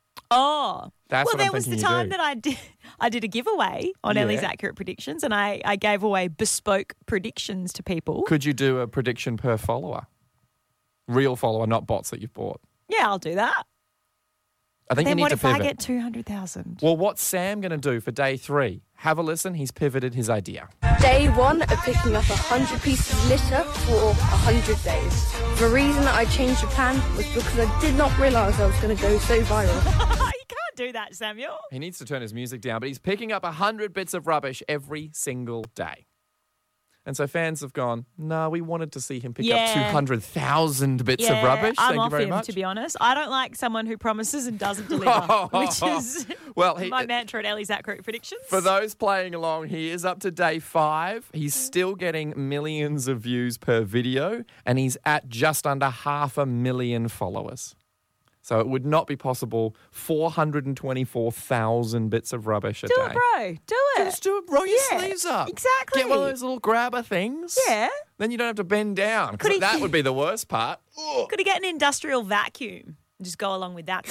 Oh. That's well, what there I'm was the thinking you time do. that I did I did a giveaway on Yeah. Ellie's Accurate Predictions, and I, I gave away bespoke predictions to people. Could you do a prediction per follower? Real follower, not bots that you've bought. Yeah, I'll do that. I think then you need what to if pivot. I get two hundred thousand? Well, what's Sam going to do for day three? Have a listen. He's pivoted his idea. Day one of picking up one hundred pieces of litter for one hundred days. The reason that I changed the plan was because I did not realise I was going to go so viral. You can't do that, Samuel. He needs to turn his music down, but he's picking up one hundred bits of rubbish every single day. And so fans have gone, no, we wanted to see him pick Yeah. up two hundred thousand bits yeah, of rubbish. I'm Thank off you very him, much. to be honest. I don't like someone who promises and doesn't deliver, which is Well, he- my mantra at Ellie's Accurate Predictions. For those playing along, he is up to day five. He's still getting millions of views per video, and he's at just under half a million followers. So it would not be possible. four hundred twenty-four thousand bits of rubbish a do day. it, bro. Do it. Just do it. Roll your Yeah, sleeves up. Exactly. Get one of those little grabber things. Yeah. Then you don't have to bend down. 'cause Could he- that would be the worst part. Could he get an industrial vacuum and just go along with that?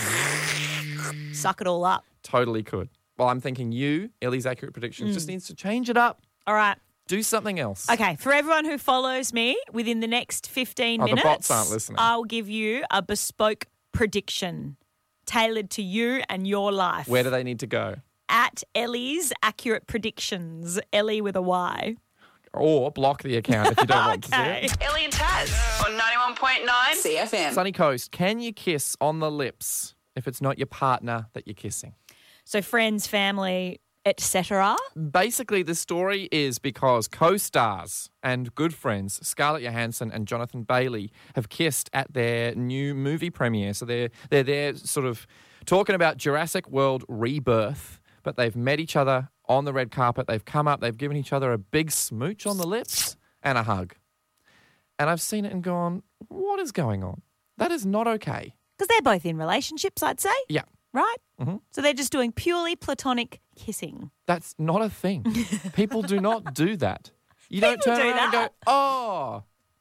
Suck it all up. Totally could. Well, I'm thinking you, Ellie's Accurate Predictions, just needs to change it up. All right. Do something else. Okay, for everyone who follows me within the next fifteen Oh, the minutes, bots aren't listening. I'll give you a bespoke prediction tailored to you and your life. Where do they need to go? At Ellie's Accurate Predictions, Ellie with a Y. Or block the account if you don't want to see it. Ellie and Taz on ninety-one point nine C F M. Sunny Coast, can you kiss on the lips if it's not your partner that you're kissing? So friends, family, et cetera. Basically, the story is because co-stars and good friends Scarlett Johansson and Jonathan Bailey have kissed at their new movie premiere. So they're they're there sort of talking about Jurassic World Rebirth, but they've met each other on the red carpet. They've come up, they've given each other a big smooch on the lips and a hug. And I've seen it and gone, what is going on? That is not okay. Because they're both in relationships, I'd say. Yeah. Right? Mhm. So they're just doing purely platonic kissing. That's not a thing. People do not do that. You don't People turn do around and go, that. oh,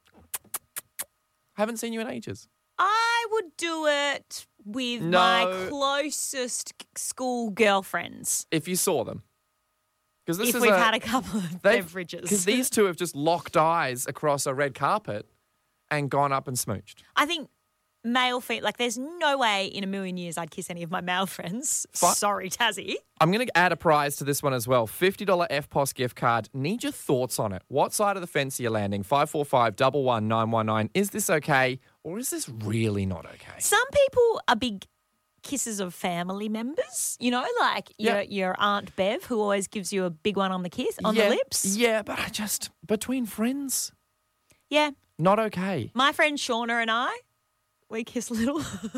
haven't seen you in ages. I would do it with No. my closest school girlfriends. If you saw them. Because this If is we've a, had a couple of they've- beverages. Because these two have just locked eyes across a red carpet and gone up and smooched? I think male feet, like there's no way in a million years I'd kiss any of my male friends. Fi- Sorry, Tassie. I'm going to add a prize to this one as well. fifty dollars F P O S gift card. Need your thoughts on it. What side of the fence are you landing? five four five, one one, nine one nine. Is this okay or is this really not okay? Some people are big kisses of family members, you know, like your, Yeah. your Aunt Bev who always gives you a big one on the kiss, on yeah, the lips. Yeah, but I just, between friends, Yeah. not okay. My friend Shauna and I, we kiss little.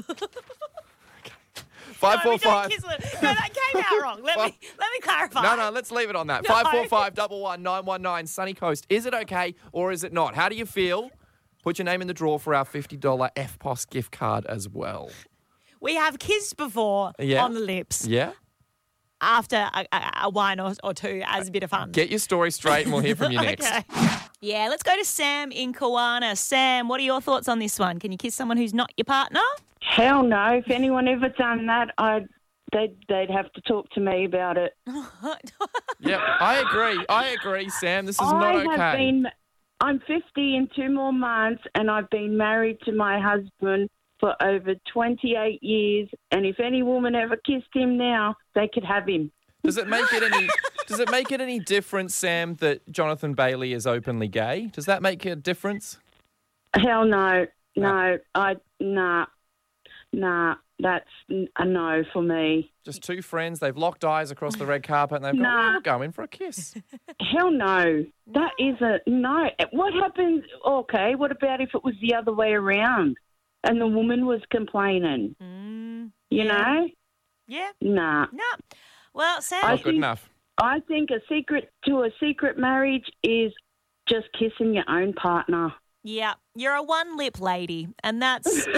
five No, four we don't five. kiss little. No, that came out wrong. Let me let me clarify. No, no, let's leave it on that. No. five four five, one one, nine one nine, Sunny Coast. Is it okay or is it not? How do you feel? Put your name in the draw for our fifty dollars F P O S gift card as well. We have kissed before Yeah. on the lips Yeah? after a, a, a wine or, or two as a bit of fun. Get your story straight and we'll hear from you next. Okay. Yeah, let's go to Sam in Kawana. Sam, what are your thoughts on this one? Can you kiss someone who's not your partner? Hell no. If anyone ever done that, I'd, they'd, they'd have to talk to me about it. Yep, I agree. I agree, Sam. This is I not have okay. been, I'm fifty in two more months, and I've been married to my husband for over twenty-eight years, and if any woman ever kissed him now, they could have him. Does it make it any does it make it any different, Sam, that Jonathan Bailey is openly gay? Does that make a difference? Hell no. No. I, nah. Nah. That's a no for me. Just two friends, they've locked eyes across the red carpet and they've gone, Nah. oh, we'll go in for a kiss. Hell no. That is a no. What happens? Okay, what about if it was the other way around and the woman was complaining? Mm, you yeah. know? Yeah. Nah. No. Well, Sam. I Not good think- enough. I think a secret to a secret marriage is just kissing your own partner. Yeah, you're a one lip lady, and that's.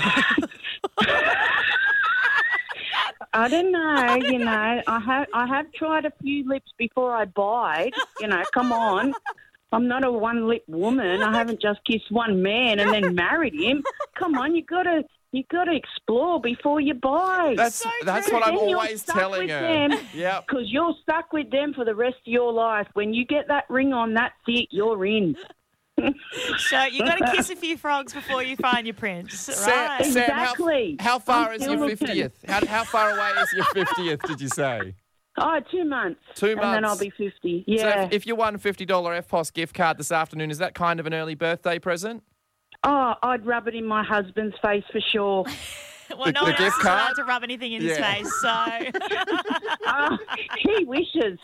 I don't know, you know. I have I have tried a few lips before I bite. You know, come on. I'm not a one lip woman. I haven't just kissed one man and then married him. Come on, you gotta you gotta explore before you bite. That's that's what I'm always telling her. Yep. Because you're stuck with them for the rest of your life. When you get that ring on, that's it. You're in. So you got to kiss a few frogs before you find your prince, Sam, right? Sam, how- Exactly. how, far I'm is still your looking. fiftieth? How, how far away is your fiftieth, did you say? Oh, two months. Two And then months. I'll be fifty. So Yeah. if, if you won a fifty dollars F P O S gift card this afternoon, is that kind of an early birthday present? Oh, I'd rub it in my husband's face for sure. Well, The- no the one else gift is allowed card? to rub anything in his Yeah. face, so. Oh, he wishes.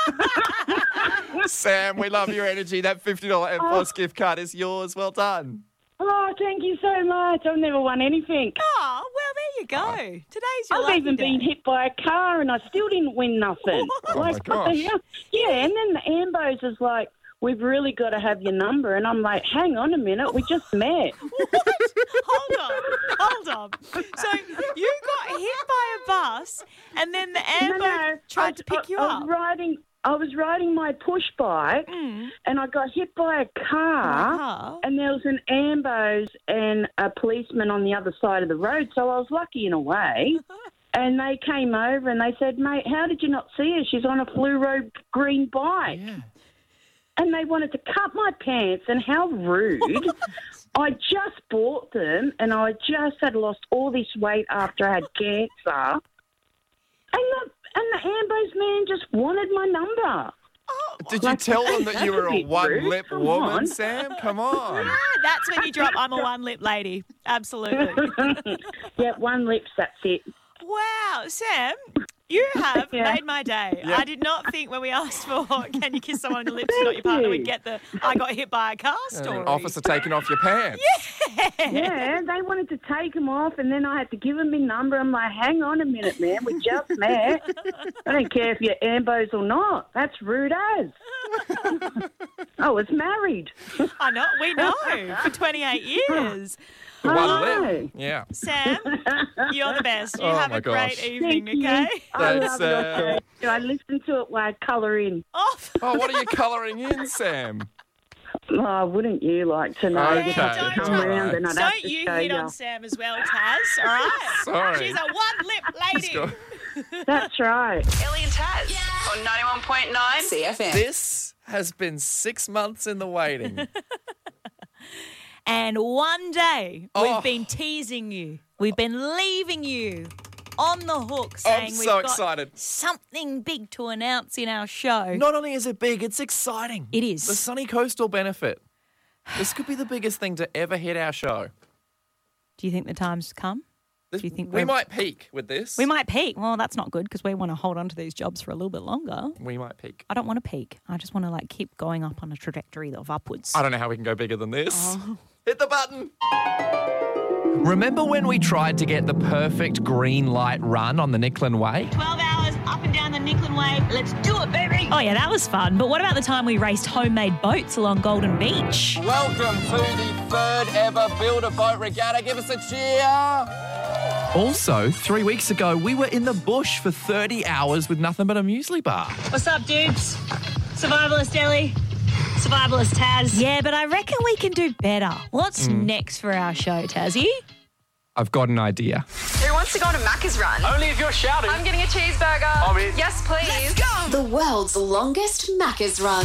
Sam, we love your energy. That fifty dollars F P O S gift card is yours. Well done. Oh, thank you so much. I've never won anything. Oh, well, there you go. Today's your I've lucky even day. been hit by a car and I still didn't win nothing. Oh, like, my what the gosh. hell? Yeah, and then the Ambos is like, we've really got to have your number. And I'm like, hang on a minute, we just met. Hold on, hold on. So you got hit by a bus, and then the ambo No, no, tried I- to pick I- you I up. was riding, I was riding my push bike Mm. and I got hit by a car, car? and there was an Ambos and a policeman on the other side of the road, so I was lucky in a way. And they came over and they said, mate, how did you not see her? She's on a fluoro green bike. Yeah. And they wanted to cut my pants, and how rude. I just bought them, and I just had lost all this weight after I had cancer. And the, and the Ambos man just wanted my number. Did you Like, tell them that you that's were a a bit one-lip rude. Come woman, on. Sam? Come on. Ah, that's when you drop, I'm a one lip lady. Absolutely. Yeah, one lips, that's it. Wow, Sam, you have Yeah. made my day. Yeah. I did not think when we asked for can you kiss someone on the lips who's not your partner, we'd get the I got hit by a car And story. an officer taking off your pants. Yeah, they wanted to take them off, and then I had to give them my number. I'm like, hang on a minute, man, we just met. I don't care if you're Ambos or not. That's rude as. I was married. I know, we know, for twenty-eight years. The one Oh. lip. Yeah. Sam, you're the best. You Oh, have my a great gosh. evening, Thank you. okay? I That's, love your uh, show. I listen to it while I colour in. Oh, Oh, what are you colouring in, Sam? Oh, wouldn't you like to know? Okay, You'd have to don't come all around right. and I'd have don't to you show hit you. on Sam as well, Taz, all right? Sorry. She's a one-lip lady. go. That's right. Ellie and Taz on ninety-one point nine C F M. This has been six months in the waiting. And one day, Oh. we've been teasing you. We've been leaving you on the hook saying I'm we've so got excited. something big to announce in our show. Not only is it big, it's exciting. It is. The Sunny Coast will benefit. This could be the biggest thing to ever hit our show. Do you think the time's come? Do you think We we're- might peak with this. We might peak. Well, that's not good because we want to hold on to these jobs for a little bit longer. We might peak. I don't want to peak. I just want to like keep going up on a trajectory of upwards. I don't know how we can go bigger than this. Oh. Hit the button. Remember when we tried to get the perfect green light run on the Nicklin Way? twelve hours up and down the Nicklin Way. Let's do it, baby. Oh, yeah, that was fun. But what about the time we raced homemade boats along Golden Beach? Welcome to the third ever Build a Boat Regatta. Give us a cheer. Also, three weeks ago, we were in the bush for thirty hours with nothing but a muesli bar. What's up, dudes? Survivalist Ellie. Survivalist Taz. Yeah, but I reckon we can do better. What's Mm. next for our show, Tazzy? I've got an idea. Who wants to go on a Macca's run? Only if you're shouting. I'm getting a cheeseburger. I'm in. Yes, please. Let's go. The world's longest Macca's run.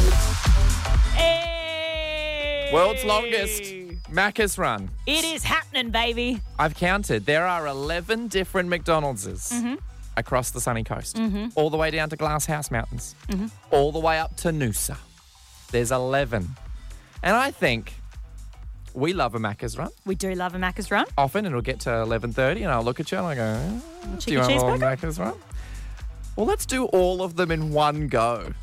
Hey. World's longest Macca's run. It is happening, baby. I've counted. There are eleven different McDonald'ses Mm-hmm. across the sunny coast, Mhm. all the way down to Glasshouse Mountains, Mhm. all the way up to Noosa. There's eleven. And I think we love a Macca's run. We do love a Macca's run. Often it'll get to eleven thirty and I'll look at you and I go, "Oh, do Chicken you want a little cheeseburger?" Macca's run? Well, let's do all of them in one go.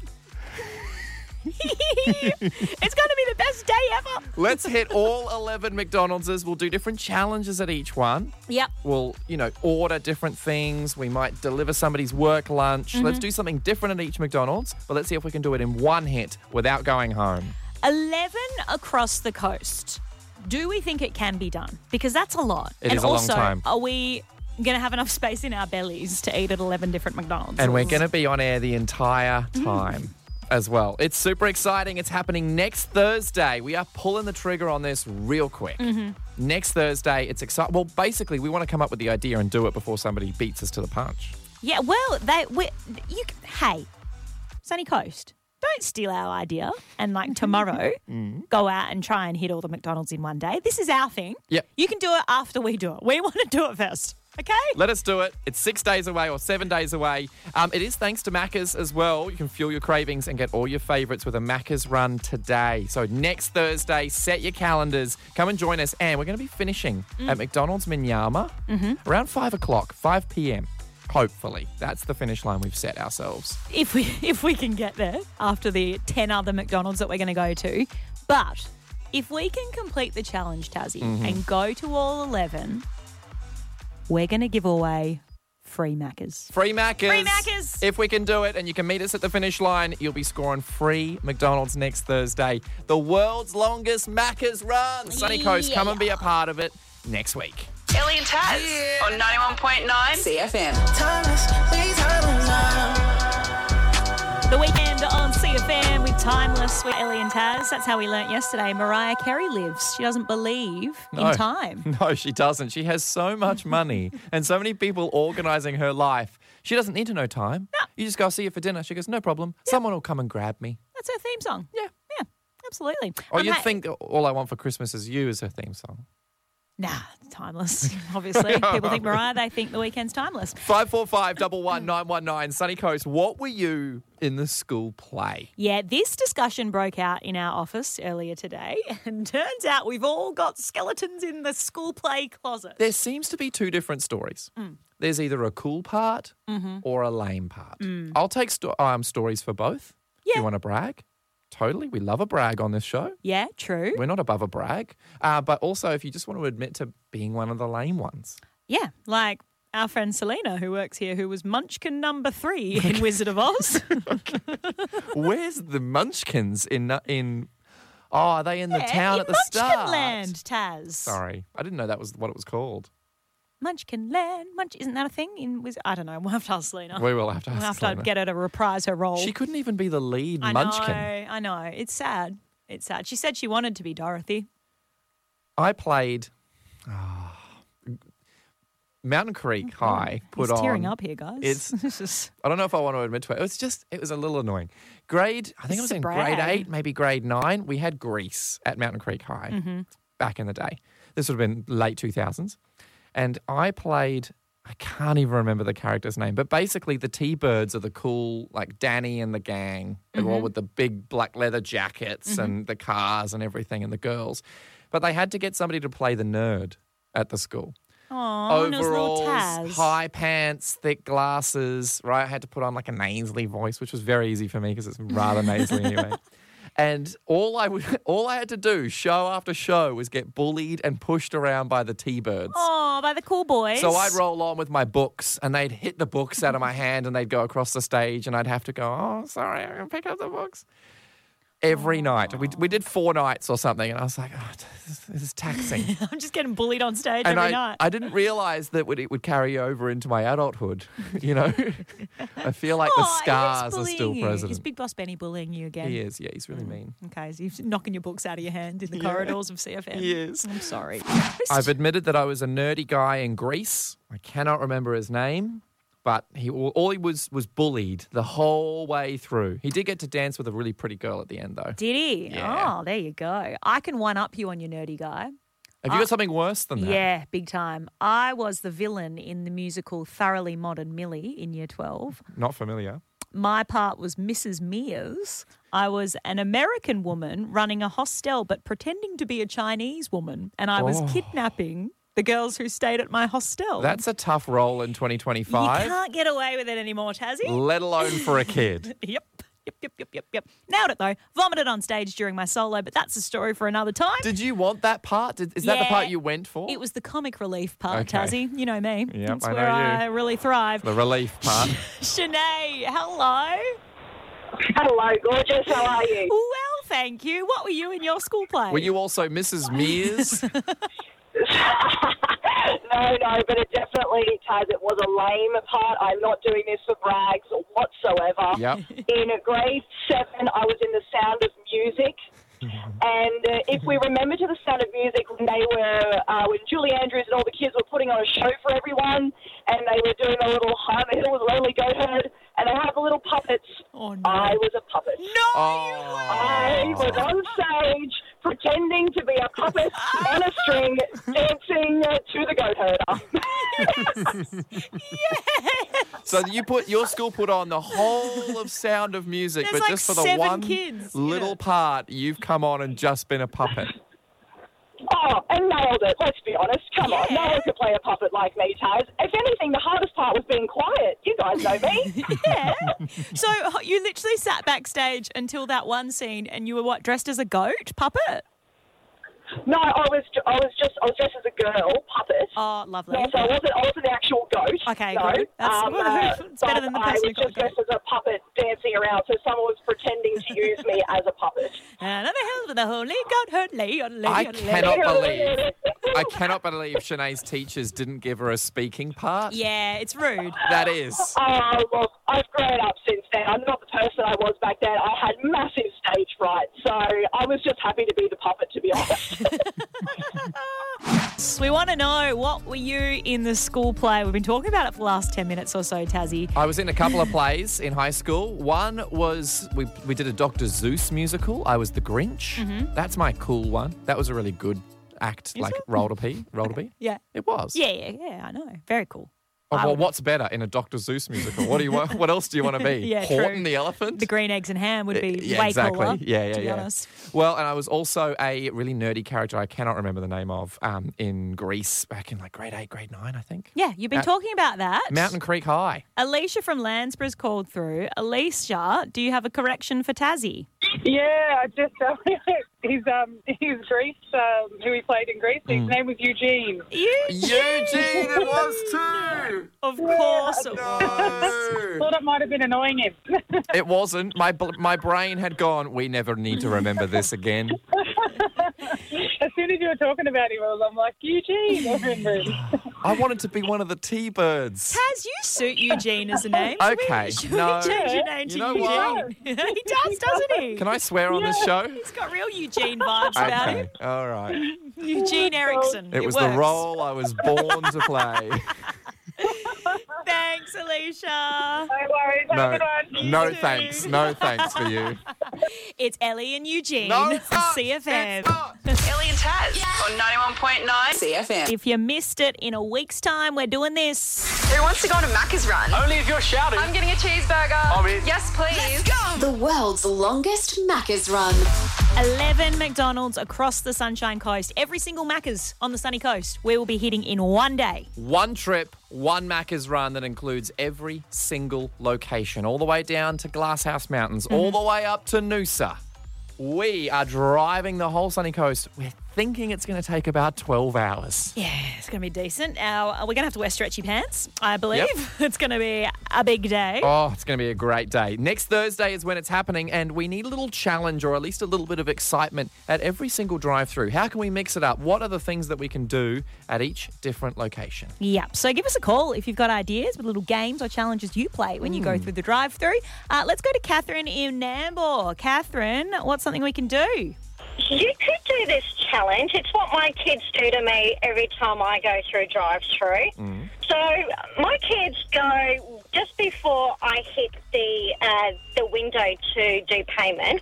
It's going to be the best day ever. Let's hit all eleven McDonald'ses. We'll do different challenges at each one. Yep. We'll, you know, order different things. We might deliver somebody's work lunch. Mhm. Let's do something different at each McDonald's. But let's see if we can do it in one hit without going home. eleven across the coast. Do we think it can be done? Because that's a lot. It and is a long also, time. are we going to have enough space in our bellies to eat at eleven different McDonald's? And we're going to be on air the entire Mm. time as well. It's super exciting. It's happening next Thursday. We are pulling the trigger on this real quick. Mm-hmm. Next Thursday, it's exciting. Well, basically, we want to come up with the idea and do it before somebody beats us to the punch. Yeah, well, they we, you can, hey, Sunny Coast, don't steal our idea and like tomorrow Mm. go out and try and hit all the McDonald's in one day. This is our thing. Yep. You can do it after we do it. We want to do it first. Okay? Let us do it. It's six days away or seven days away. Um, it is thanks to Macca's as well. You can fuel your cravings and get all your favourites with a Macca's run today. So next Thursday, set your calendars. Come and join us. And we're going to be finishing Mm. at McDonald's Minyama Mm-hmm. around five o'clock, five p.m. Hopefully. That's the finish line we've set ourselves. If we if we can get there after the ten other McDonald's that we're going to go to. But if we can complete the challenge, Tazzy, Mhm. and go to all eleven, we're going to give away free Maccas. Free Macca's. Free Maccas. If we can do it and you can meet us at the finish line, you'll be scoring free McDonald's next Thursday. The world's longest Macca's run. Sunny Coast, come and be a part of it next week. Ellie and Taz on ninety-one point nine C F M. The weekend on C F M with Timeless with Ellie and Taz. That's how we learnt yesterday. Mariah Carey lives. She doesn't believe No. in time. No, she doesn't. She has so much money and so many people organising her life. She doesn't need to know time. No. You just go see her for dinner. She goes, no problem. Someone will come and grab me. That's her theme song. Yeah. Yeah, absolutely. Or Um, you'd hey- think All I Want for Christmas Is You is her theme song. Nah, timeless. Obviously. People think Mariah, they think the weekend's timeless. five four five, one one nine one nine. Sunny Coast, what were you in the school play? Yeah, this discussion broke out in our office earlier today, and turns out we've all got skeletons in the school play closet. There seems to be two different stories. Mm. There's either a cool part Mhm. or a lame part. Mm. I'll take sto- um, stories for both. Yeah. Do you want to brag? Totally. We love a brag on this show. Yeah, true. We're not above a brag. Uh, but also, if you just want to admit to being one of the lame ones. Yeah, like our friend Selena, who works here, who was Munchkin number three in Wizard of Oz. Where's the Munchkins in... in oh, are they in the Yeah, town in at the start? Munchkinland, Taz. Sorry. I didn't know that was what it was called. Munchkinland. Munch, isn't that a thing in Wizard? I don't know. We'll have to ask Selena. We will have to We'll ask have Selena. to get her to reprise her role. She couldn't even be the lead I Munchkin. know, I know. It's sad. It's sad. She said she wanted to be Dorothy. I played ah, Mountain Creek High. Put He's on. tearing up here, guys. It's. This is- I don't know if I want to admit to it. It was just. It was a little annoying. Grade. I think This it is was a in grade brag. eight, maybe grade nine. We had Grease at Mountain Creek High. Mhm. back in the day. This would have been late two thousands. And I played, I can't even remember the character's name, but basically the T-Birds are the cool, like Danny and the gang. They're all Mm-hmm. with the big black leather jackets Mhm. and the cars and everything and the girls. But they had to get somebody to play the nerd at the school. Oh, and it was little Overalls, Taz. high pants, thick glasses, right? I had to put on like a nasally voice, which was very easy for me because it's rather nasally anyway. And all I would, all I had to do, show after show, was get bullied and pushed around by the T-Birds. Oh, by the cool boys. So I'd roll on with my books, and they'd hit the books out of my hand, and they'd go across the stage, and I'd have to go, oh, sorry, I'm going to pick up the books. Every night. We we did four nights or something, and I was like, oh, this, this is taxing. I'm just getting bullied on stage And every I, night. I didn't realise that would, it would carry over into my adulthood, you know? I feel like the Oh, who's scars are bullying still you? present. Is Big Boss Benny bullying you again? He is, yeah, he's really mean. Okay, so he's knocking your books out of your hand in the Yeah. corridors of C F M. He is. I'm sorry. I've admitted that I was a nerdy guy in Greece. I cannot remember his name, but he all he was was bullied the whole way through. He did get to dance with a really pretty girl at the end, though. Did he? Yeah. Oh, there you go. I can one up you on your nerdy guy. Have you got something worse than that? Yeah, big time. I was the villain in the musical Thoroughly Modern Millie in year twelve. Not familiar. My part was Missus Mears. I was an American woman running a hostel but pretending to be a Chinese woman, and I was Oh. kidnapping the girls who stayed at my hostel. That's a tough role in twenty You twenty-five, can't get away with it anymore, Tassie. let alone for a kid. Yep. Yep, yep, yep, yep, yep. Nailed it, though. Vomited on stage during my solo, but that's a story for another time. Did you want that part? Did, is that the Yeah. part you went for? It was the comic relief part, Okay. Tassie. You know me. Yep, That's I know where you. I really thrive. The relief part. Shanae, hello. Hello, gorgeous. How are you? Well, thank you. What were you in your school play? Were you also Missus Mears? No, no, but it definitely, Taz, it was a lame part. I'm not doing this for brags whatsoever. Yep. In grade seven, I was in The Sound of Music. And uh, if we remember to The Sound of Music, when they were, uh, when Julie Andrews and all the kids were putting on a show for everyone, and they were doing a little High on the Hill with a Lonely Goat Herd, and they had the little puppets. Oh, no. I was a puppet. No, I was on stage pretending to be a puppet on a string, dancing uh, to the goat herder. So you put your school put on the whole of Sound of Music, There's but like just for the seven one kids, you little know. part, you've come on and just been a puppet. Oh, and nailed it. Let's be honest. Come on, no one could play a puppet like me, Taz. If anything, the hardest part was being quiet. You guys know me. Yeah. So you literally sat backstage until that one scene, and you were what, dressed as a goat puppet? No, I was, ju- I was just, I was dressed as a girl puppet. Oh, lovely. No, so I wasn't, I wasn't the actual goat. Okay, no. good. That's um, well, uh, it's better than the but I person was who got just dressed as a puppet dancing around, so someone was pretending to use me as a puppet. And on the hill with the holy goat herd lay on lay I on cannot lay. believe, I cannot believe Shanae's teachers didn't give her a speaking part. Yeah, it's rude. That is. Oh, look, I've grown up since then. I'm not the person I was back then. I had massive stage fright, so I was just happy to be the puppet, to be honest. We want to know, what were you in the school play? We've been talking about it for the last ten minutes or so, Tassie. I was in a couple of plays in high school. One was, we, we did a Doctor Zeus musical. I was the Grinch. Mhm. That's my cool one. That was a really good act, Is like it? roll to pee, roll to pee. Yeah. It was. Yeah, yeah, yeah, I know. Very cool. Oh, I well, would- what's better in a Doctor Zeus musical? What do you want? What else do you want to be? Yeah, Horton true. the elephant? The green eggs and ham would be Yeah, way exactly. cooler, Yeah, yeah, to be yeah. honest. Well, and I was also a really nerdy character I cannot remember the name of um, in Greece back in like grade eight, grade nine, I think. Yeah, you've been At talking about that. Mountain Creek High. Alicia from Landsborough's called through. Alicia, do you have a correction for Tassie? Yeah, I just uh, he's um he's Greece, um, who he played in Greece. His Mm. name was Eugene. Eugene, it was too. Of course it was. Thought it might have been annoying him. It wasn't. My bl- my brain had gone, we never need to remember this again. As soon as you were talking about him, I was I'm like Eugene. I remember him. I wanted to be one of the T-Birds. Taz, you suit Eugene as a name. Should Okay, we, should no. we change your name to You know Eugene? what? he does, doesn't he? Can I swear on this show? He's got real Eugene vibes about him. Okay, all right. Eugene Erickson. It was works. the role I was born to play. Thanks, Alicia. No worries. Have a No, good one. no thanks. No thanks for you. It's Ellie and Eugene No, it's on not. C F M. It's not. Ellie and Taz on ninety-one point nine C F M. If you missed it, in a week's time, we're doing this. Who wants to go on a Macca's run? Only if you're shouting. I'm getting a cheeseburger. I'm in. Yes, please. Let's go. The world's longest Macca's run. eleven McDonald's across the Sunshine Coast. Every single Macca's on the sunny coast we will be hitting in one day. One trip, one Macca's run that includes every single location, all the way down to Glasshouse Mountains, mm-hmm. all the way up to Noosa. We are driving the whole sunny coast. We're thinking it's going to take about twelve hours. Yeah, it's going to be decent. Now, we're going to have to wear stretchy pants, I believe. Yep. It's going to be a big day. Oh, it's going to be a great day. Next Thursday is when it's happening, and we need a little challenge or at least a little bit of excitement at every single drive-through. How can we mix it up? What are the things that we can do at each different location? Yeah, so give us a call if you've got ideas with little games or challenges you play when mm. you go through the drive-through. Uh, let's go to Catherine in Nambour. Catherine, what's something we can do? You could do this challenge. It's what my kids do to me every time I go through drive-through. Mm. So my kids go just before I hit the uh, the window to do payment.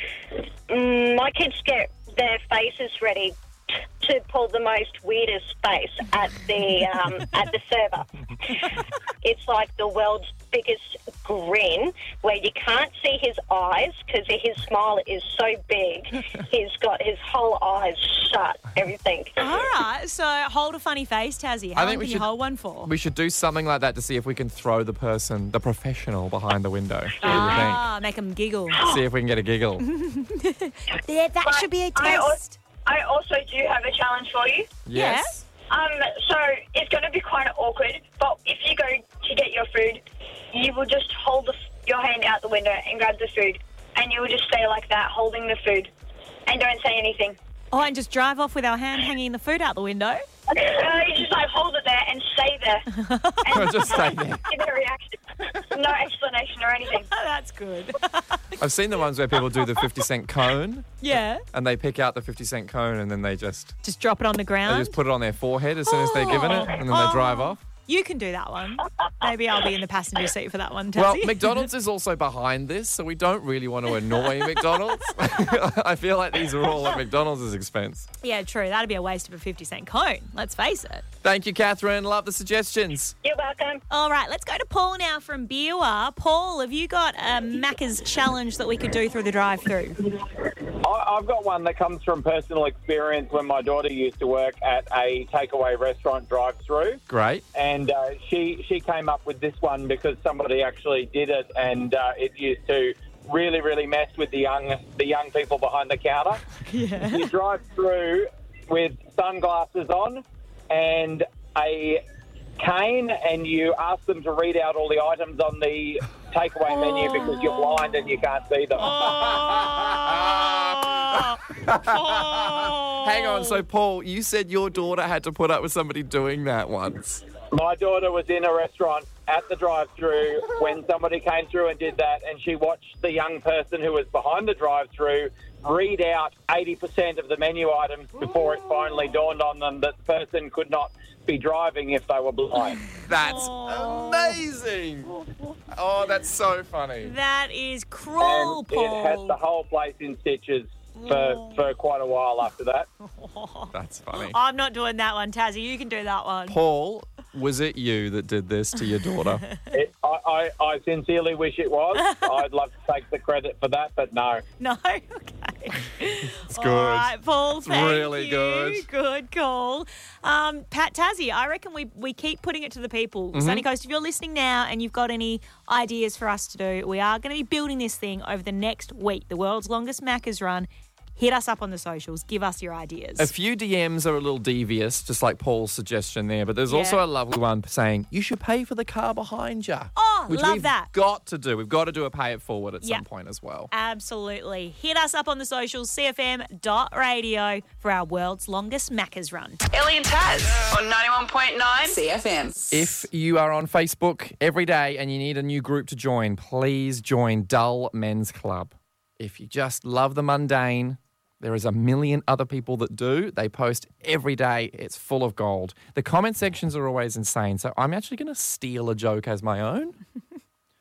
Mm, my kids get their faces ready to pull the most weirdest face at the um, at the server. It's like the world's biggest grin where you can't see his eyes because his smile is so big. He's got his whole eyes shut, everything. All right, so hold a funny face, Tassie. How I long think we can should, you hold one for? We should do something like that to see if we can throw the person, the professional, behind the window. What do you Ah, make them giggle. think? See if we can get a giggle. Yeah, that But should be a I test. also, I also do have a challenge for you. Yes. Um, so it's going to be quite awkward, but if you go to get your food, you will just hold the, your hand out the window and grab the food, and you will just stay like that, holding the food, and don't say anything. Oh, and just drive off with our hand hanging the food out the window? Uh, you just like hold it there and stay there. And Just stay there. Give it a reaction. No explanation or anything. That's good. I've seen the ones where people do the fifty cent cone. Yeah. And they pick out the fifty cent cone and then they just... Just drop it on the They ground? just put it on their forehead as soon as they're given it and then they drive off. You can do that one. Maybe I'll be in the passenger seat for that one, Well, Tassie. McDonald's is also behind this, so we don't really want to annoy McDonald's. I feel like these are all at McDonald's' expense. Yeah, true. That'd be a waste of a fifty cent cone. Let's face it. Thank you, Catherine. Love the suggestions. You're welcome. All right, let's go to Paul now from Biwa. Paul, have you got a Macca's challenge that we could do through the drive-through? I- I've got one that comes from personal experience when my daughter used to work at a takeaway restaurant drive-through. Great. And uh, she she came up with this one because somebody actually did it, and uh, it used to really, really mess with the young the young people behind the counter. Yeah. You drive through with sunglasses on and a cane, and you ask them to read out all the items on the takeaway oh. menu because you're blind and you can't see them. Oh. Oh. Hang on, so Paul, you said your daughter had to put up with somebody doing that once. My daughter was in a restaurant at the drive-thru when somebody came through and did that, and she watched the young person who was behind the drive-thru read out eighty percent of the menu items before it finally dawned on them that the person could not be driving if they were blind. That's oh. amazing. Oh, that's so funny. That is cruel, and Paul. It had the whole place in stitches for, for quite a while after that. That's funny. I'm not doing that one, Tassie. You can do that one. Paul, was it you that did this to your daughter? It, I, I, I sincerely wish it was. I'd love to take the credit for that, but no. No? Okay. It's good. All right, Paul, It's thank really you. good. Good call. Um, Pat, Tassie, I reckon we, we keep putting it to the people. Mm-hmm. Sunny Coast, if you're listening now and you've got any ideas for us to do, we are going to be building this thing over the next week, the world's longest Macca's run. Hit us up on the socials. Give us your ideas. A few D Ms are a little devious, just like Paul's suggestion there, but there's Yeah. also a lovely one saying you should pay for the car behind you. Oh, which love we've that. got to do. We've got to do a pay it forward at Yeah. some point as well. Absolutely. Hit us up on the socials, c f m dot radio for our world's longest Macca's run. Ellie and Taz on ninety-one point nine C F M. If you are on Facebook every day and you need a new group to join, please join Dull Men's Club. If you just love the mundane, there is a million other people that do. They post every day. It's full of gold. The comment sections are always insane. So I'm actually going to steal a joke as my own.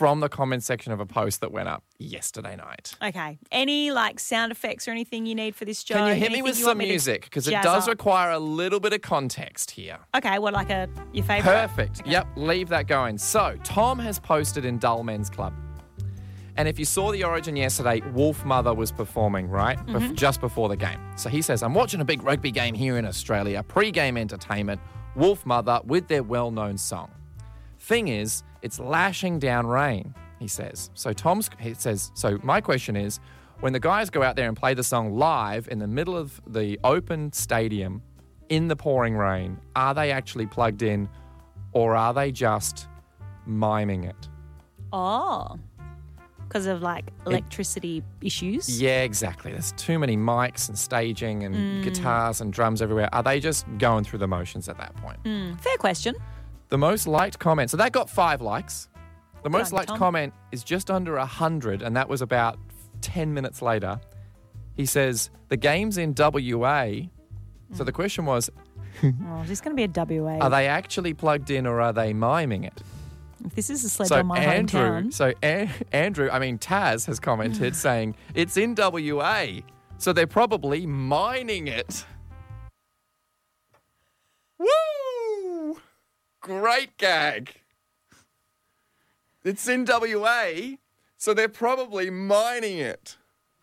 from the comment section of a post that went up yesterday night. Okay. Any like sound effects or anything you need for this show? Can you hit Anything me with you some want me to music? Because it jazz does up? require a little bit of context here. Okay, what, like a your favourite? Perfect. Yep, leave that going. So, Tom has posted in Dull Men's Club. And if you saw the Origin yesterday, Wolf Mother was performing, right? Bef- Mhm. just before the game. So he says, I'm watching a big rugby game here in Australia, pre-game entertainment, Wolf Mother with their well-known song. Thing is, it's lashing down rain, he says. So Tom's, he says, so my question is, when the guys go out there and play the song live in the middle of the open stadium in the pouring rain, are they actually plugged in or are they just miming it? Oh. Because of like electricity it, issues? Yeah, exactly. There's too many mics and staging and Mm. guitars and drums everywhere. Are they just going through the motions at that point? Mm, fair question. The most liked comment, so that got five likes. The most on you, liked Tom. comment is just under one hundred, and that was about ten minutes later. He says, the game's in W A. Mm. So the question was, Oh, is this going to be a W A? are they actually plugged in or are they miming it? If this is a sledge So on my Andrew, hometown. so A- Andrew, I mean Taz has commented saying it's in W A, so they're probably mining it. Woo! Great gag. It's in W A, so they're probably mining it.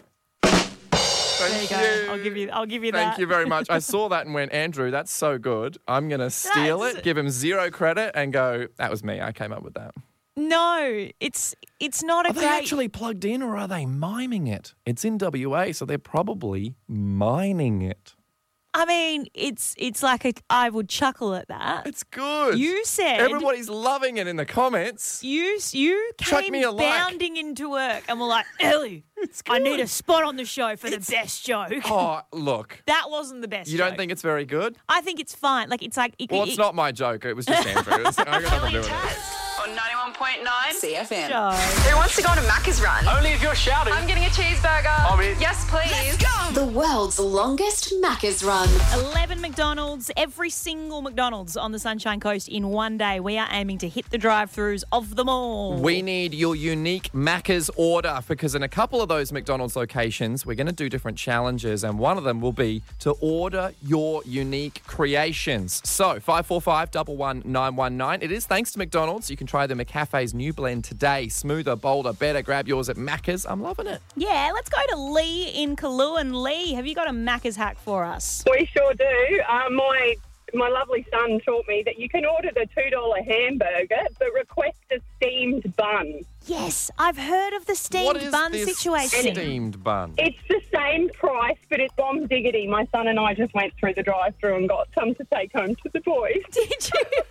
Thank There you go. I'll give you. I'll give you Thank that. you very much. I saw that and went, Andrew, that's so good. I'm going to steal That's- it, give him zero credit, and go, that was me. I came up with that. No, it's it's not a Are great. they actually plugged in or are they miming it? It's in W A, so they're probably mining it. I mean, it's it's like a, I would chuckle at that. It's good. You said Everybody's loving it in the comments. You you Chuck came me a like. bounding into work and were like, Ellie, I need a spot on the show for the best joke. Oh, look. That wasn't the best. You joke. don't think it's very good? I think it's fine. Like it's like it, Well, it, it's not my joke. It was just Andrew. It was, I got nothing to do with it. On ninety-one point nine C F M. Show. Who wants to go on a Macca's run? Only if you're shouting. I'm getting a cheeseburger. I'm in. Yes, please. The world's longest Macca's run. eleven McDonald's, every single McDonald's on the Sunshine Coast in one day. We are aiming to hit the drive-thrus of them all. We need your unique Macca's order because in a couple of those McDonald's locations, we're going to do different challenges and one of them will be to order your unique creations. So, five four five, one one nine one nine. It is thanks to McDonald's. You can try the McCafe's new blend today. Smoother, bolder, better. Grab yours at Macca's. I'm loving it. Yeah, let's go to Lee in Kaluan. Lee, have you got a Macca's hack for us? We sure do. Uh, my my lovely son taught me that you can order the two dollar hamburger, but request a steamed bun. Yes, I've heard of the steamed What is bun this situation. steamed bun? It's the same price, but it's bomb diggity. My son and I just went through the drive-thru and got some to take home to the boys. Did you?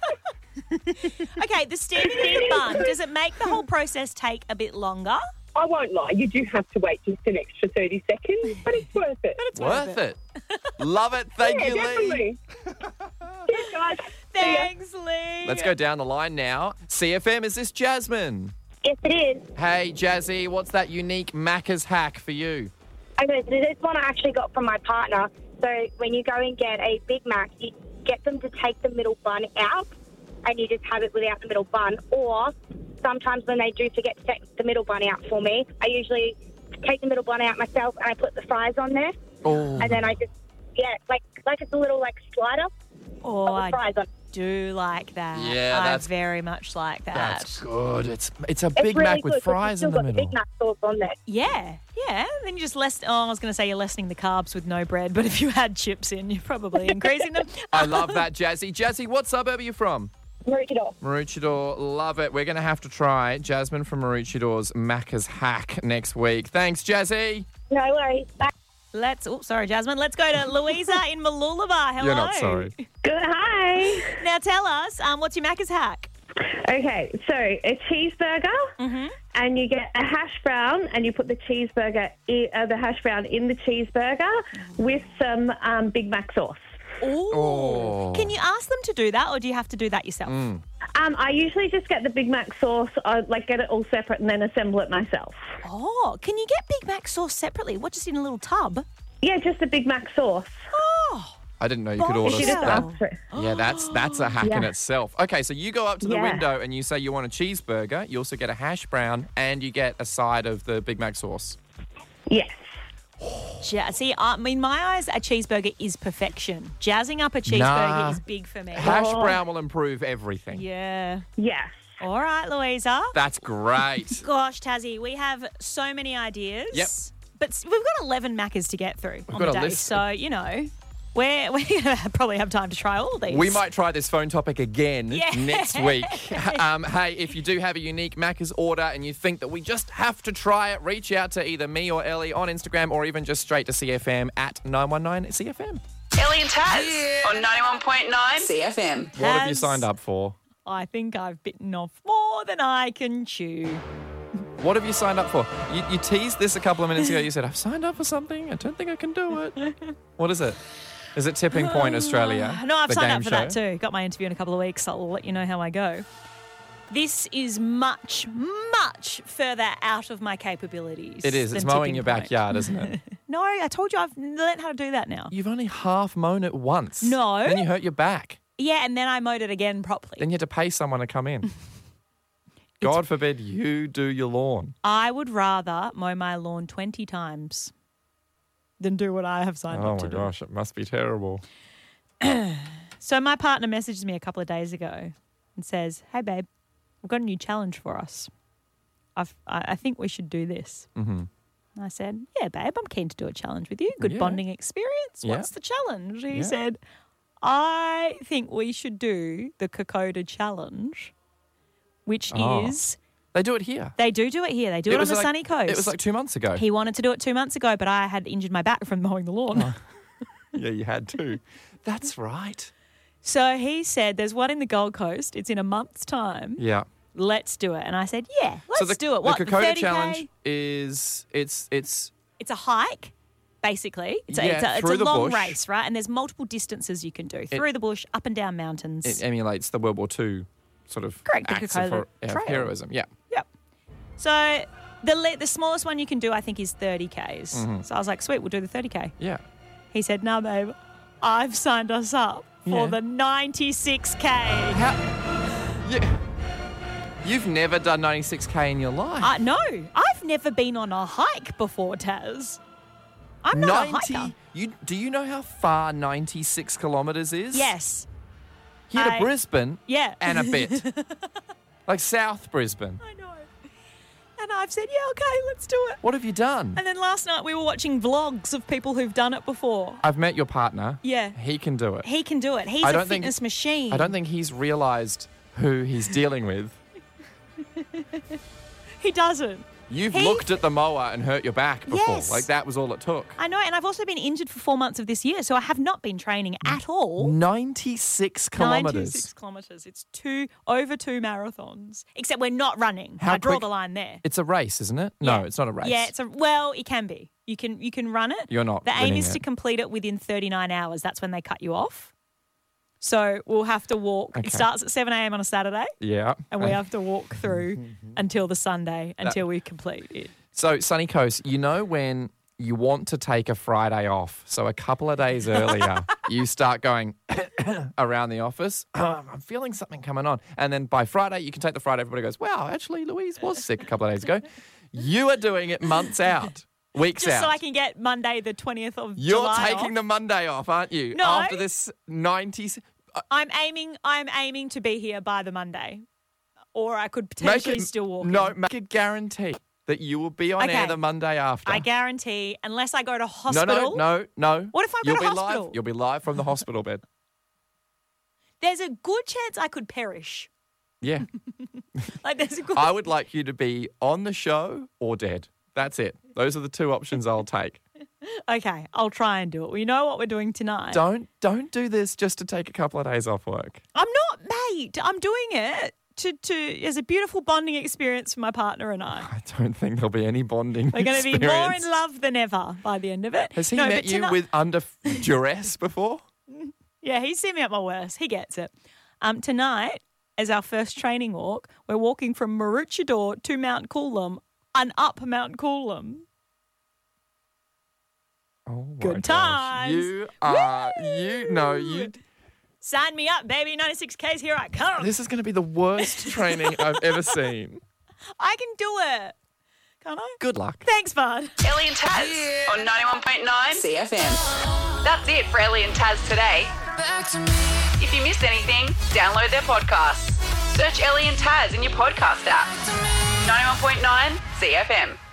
Okay, the steaming of the bun, does it make the whole process take a bit longer? I won't lie, you do have to wait just an extra thirty seconds, but it's worth it. But it's Worth it. Love it. Thank yeah, you, Lee. definitely. Cheers, guys. Thanks, Lee. Let's go down the line now. C F M, is this Jasmine? Yes, it is. Hey, Jazzy, what's that unique Macca's hack for you? Okay, so this one I actually got from my partner. So when you go and get a Big Mac, you get them to take the middle bun out and you just have it without the middle bun. Or sometimes when they do forget to take the middle bun out for me, I usually take the middle bun out myself and I put the fries on there. Oh. And then I just, yeah, like like it's a little like slider. Oh, of the I fries on. do like that. Yeah, I that's- very much like that. That's good. It's it's a It's Big really Mac good with 'cause fries you've in still the got middle. the Big Mac sauce on there. Yeah, yeah. Then you just less. Oh, I was going to say you're lessening the carbs with no bread, but if you had chips in, you're probably increasing them. I love that, Jazzy. Jazzy, what suburb are you from? Maroochydore. Maroochydore, love it. We're going to have to try Jasmine from Maroochidore's Macca's hack next week. Thanks, Jazzy. No worries. Bye. Let's. Oh, sorry, Jasmine. Let's go to Louisa in Mooloolaba. Hello. You're not sorry. Good, hi. Now tell us, um, what's your Macca's hack? Okay, so a cheeseburger, Mm-hmm. and you get a hash brown, and you put the cheeseburger, i- uh, the hash brown in the cheeseburger with some um, Big Mac sauce. Ooh. Oh. Can you ask them to do that, or do you have to do that yourself? Mm. Um, I usually just get the Big Mac sauce, I like get it all separate, and then assemble it myself. Oh, can you get Big Mac sauce separately? What, just in a little tub? Yeah, just the Big Mac sauce. Oh, I didn't know you could order She just that. asked for it. Yeah, that's that's a hack in Yeah. itself. Okay, so you go up to the Yeah. window and you say you want a cheeseburger. You also get a hash brown and you get a side of the Big Mac sauce. Yes. Ja- See, I mean, in my eyes, a cheeseburger is perfection. Jazzing up a cheeseburger Nah. is big for me. Hash Oh. brown will improve everything. Yeah. Yes. All right, Louisa. That's great. Gosh, Tazzy, we have so many ideas. Yep. But s- we've got eleven Maccas to get through We've on got the a day. list. So, you know, we're, we're going to probably have time to try all these. We might try this phone topic again Yeah. next week. Um, hey, if you do have a unique Macca's order and you think that we just have to try it, reach out to either me or Ellie on Instagram or even just straight to C F M at nine one nine C F M. Ellie and Taz on ninety-one point nine C F M. What have you Taz. signed up for? I think I've bitten off more than I can chew. What have you signed up for? You, you teased this a couple of minutes ago. You said, I've signed up for something. I don't think I can do it. What is it? Is it Tipping Point Australia? No, I've the signed game up for show? that too. Got my interview in a couple of weeks. I'll let you know how I go. This is much, much further out of my capabilities. It is. It's than mowing Tipping your Point. backyard, isn't it? No, I told you I've learned how to do that now. You've only half mown it once. No. Then you hurt your back. Yeah, and then I mowed it again properly. Then you had to pay someone to come in. God forbid you do your lawn. I would rather mow my lawn twenty times than do what I have signed Oh up to my do. gosh, it must be terrible. So my partner messaged me a couple of days ago and says, "Hey babe, we've got a new challenge for us. I've, I, I think we should do this." Mm-hmm. And I said, "Yeah, babe, I'm keen to do a challenge with you. Good Yeah. bonding experience. Yeah. What's the challenge?" He Yeah. said, "I think we should do the Kokoda challenge, which Oh. is They do it here. they do do it here. They do it, on was the like- sunny coast. It was like two months ago. He wanted to do it two months ago, but I had injured my back from mowing the lawn." Yeah, you had to. That's right. So he said, "There's one in the Gold Coast. It's in a month's time. Yeah. Let's do it." And I said, "Yeah, let's so the, do it." What, the the Kokoda thirty K? challenge is it's it's It's a hike, basically. It's a, Yeah, it's a, it's through a the long bush. race, right? And there's multiple distances you can do through the bush, up and down mountains. it emulates the World War Two sort of Correct, the acts of, Kokoda hero- of Trail. heroism. Yeah. Yep. So the le- the smallest one you can do, I think, is thirty Ks. Mhm. So I was like, "Sweet, we'll do the thirty K." Yeah. He said, "No, babe, I've signed us up for Yeah. the ninety-six K." Yeah. You've never done ninety-six K in your life. Uh, no, I've never been on a hike before, Taz. I'm not a hiker. You do you know how far ninety-six kilometres is? Yes. Here to I- Brisbane. Yeah. And a bit. Like South Brisbane. I know. And I've said, "Yeah, okay, let's do it." What have you done? And then last night we were watching vlogs of people who've done it before. I've met your partner. Yeah. He can do it. He can do it. He's I a don't think- fitness machine. I don't think he's realised who he's dealing with. He doesn't. You've He- looked at the mower and hurt your back before. Yes. Like that was all it took. I know, and I've also been injured for four months of this year, so I have not been training at all. ninety-six kilometres. ninety-six kilometres. It's two over two marathons. Except we're not running. How I draw quick- the line there. It's a race, isn't it? No, it's not a race. Yeah, it's a well, it can be. You can you can run it. You're not The aim winning is to it. complete it within thirty-nine hours. That's when they cut you off. So we'll have to walk. Okay. It starts at seven a.m. on a Saturday, Yeah. and we have to walk through until the Sunday That- until we complete it. So, Sunny Coast, you know when you want to take a Friday off, so a couple of days earlier, you start going around the office, "Oh, I'm feeling something coming on. And then by Friday, you can take the Friday, everybody goes, wow, actually, Louise was sick a couple of days ago. You are doing it months out, weeks Just out. so I can get Monday the twentieth of You're July taking off. the Monday off, aren't you? No. After this ninety... I'm aiming. I'm aiming to be here by the Monday, or I could Make potentially it, still walk. no, in. make a guarantee that you will be on air Okay. the Monday after. I guarantee, unless I go to no, hospital. no, no, no. What if I go You'll to be hospital? Live, you'll be live from the hospital bed. There's a good chance I could perish. Yeah. Like there's a good. I would like you to be on the show or dead. That's it. Those are the two options I'll take. Okay, I'll try and do it. Well, you know what we're doing tonight. Don't don't do this just to take a couple of days off work. I'm not, mate. I'm doing it to to as a beautiful bonding experience for my partner and I. I don't think there'll be any bonding. We're going to be experience. more in love than ever by the end of it. Has he No, met but you tonight- with under duress before? Yeah, he's seen me at my worst. He gets it. Um, tonight, as our first training walk, we're walking from Maroochydore to Mount Coolum and up Mount Coolum. Oh my Good gosh. times. You are, you know, you. Sign me up, baby. ninety-six K's, here I come. This is going to be the worst training I've ever seen. I can do it. Can't I? Good luck. Thanks, bud. Ellie and Taz on ninety-one point nine C F M. That's it for Ellie and Taz today. If you missed anything, download their podcasts. Search Ellie and Taz in your podcast app. ninety-one point nine C F M.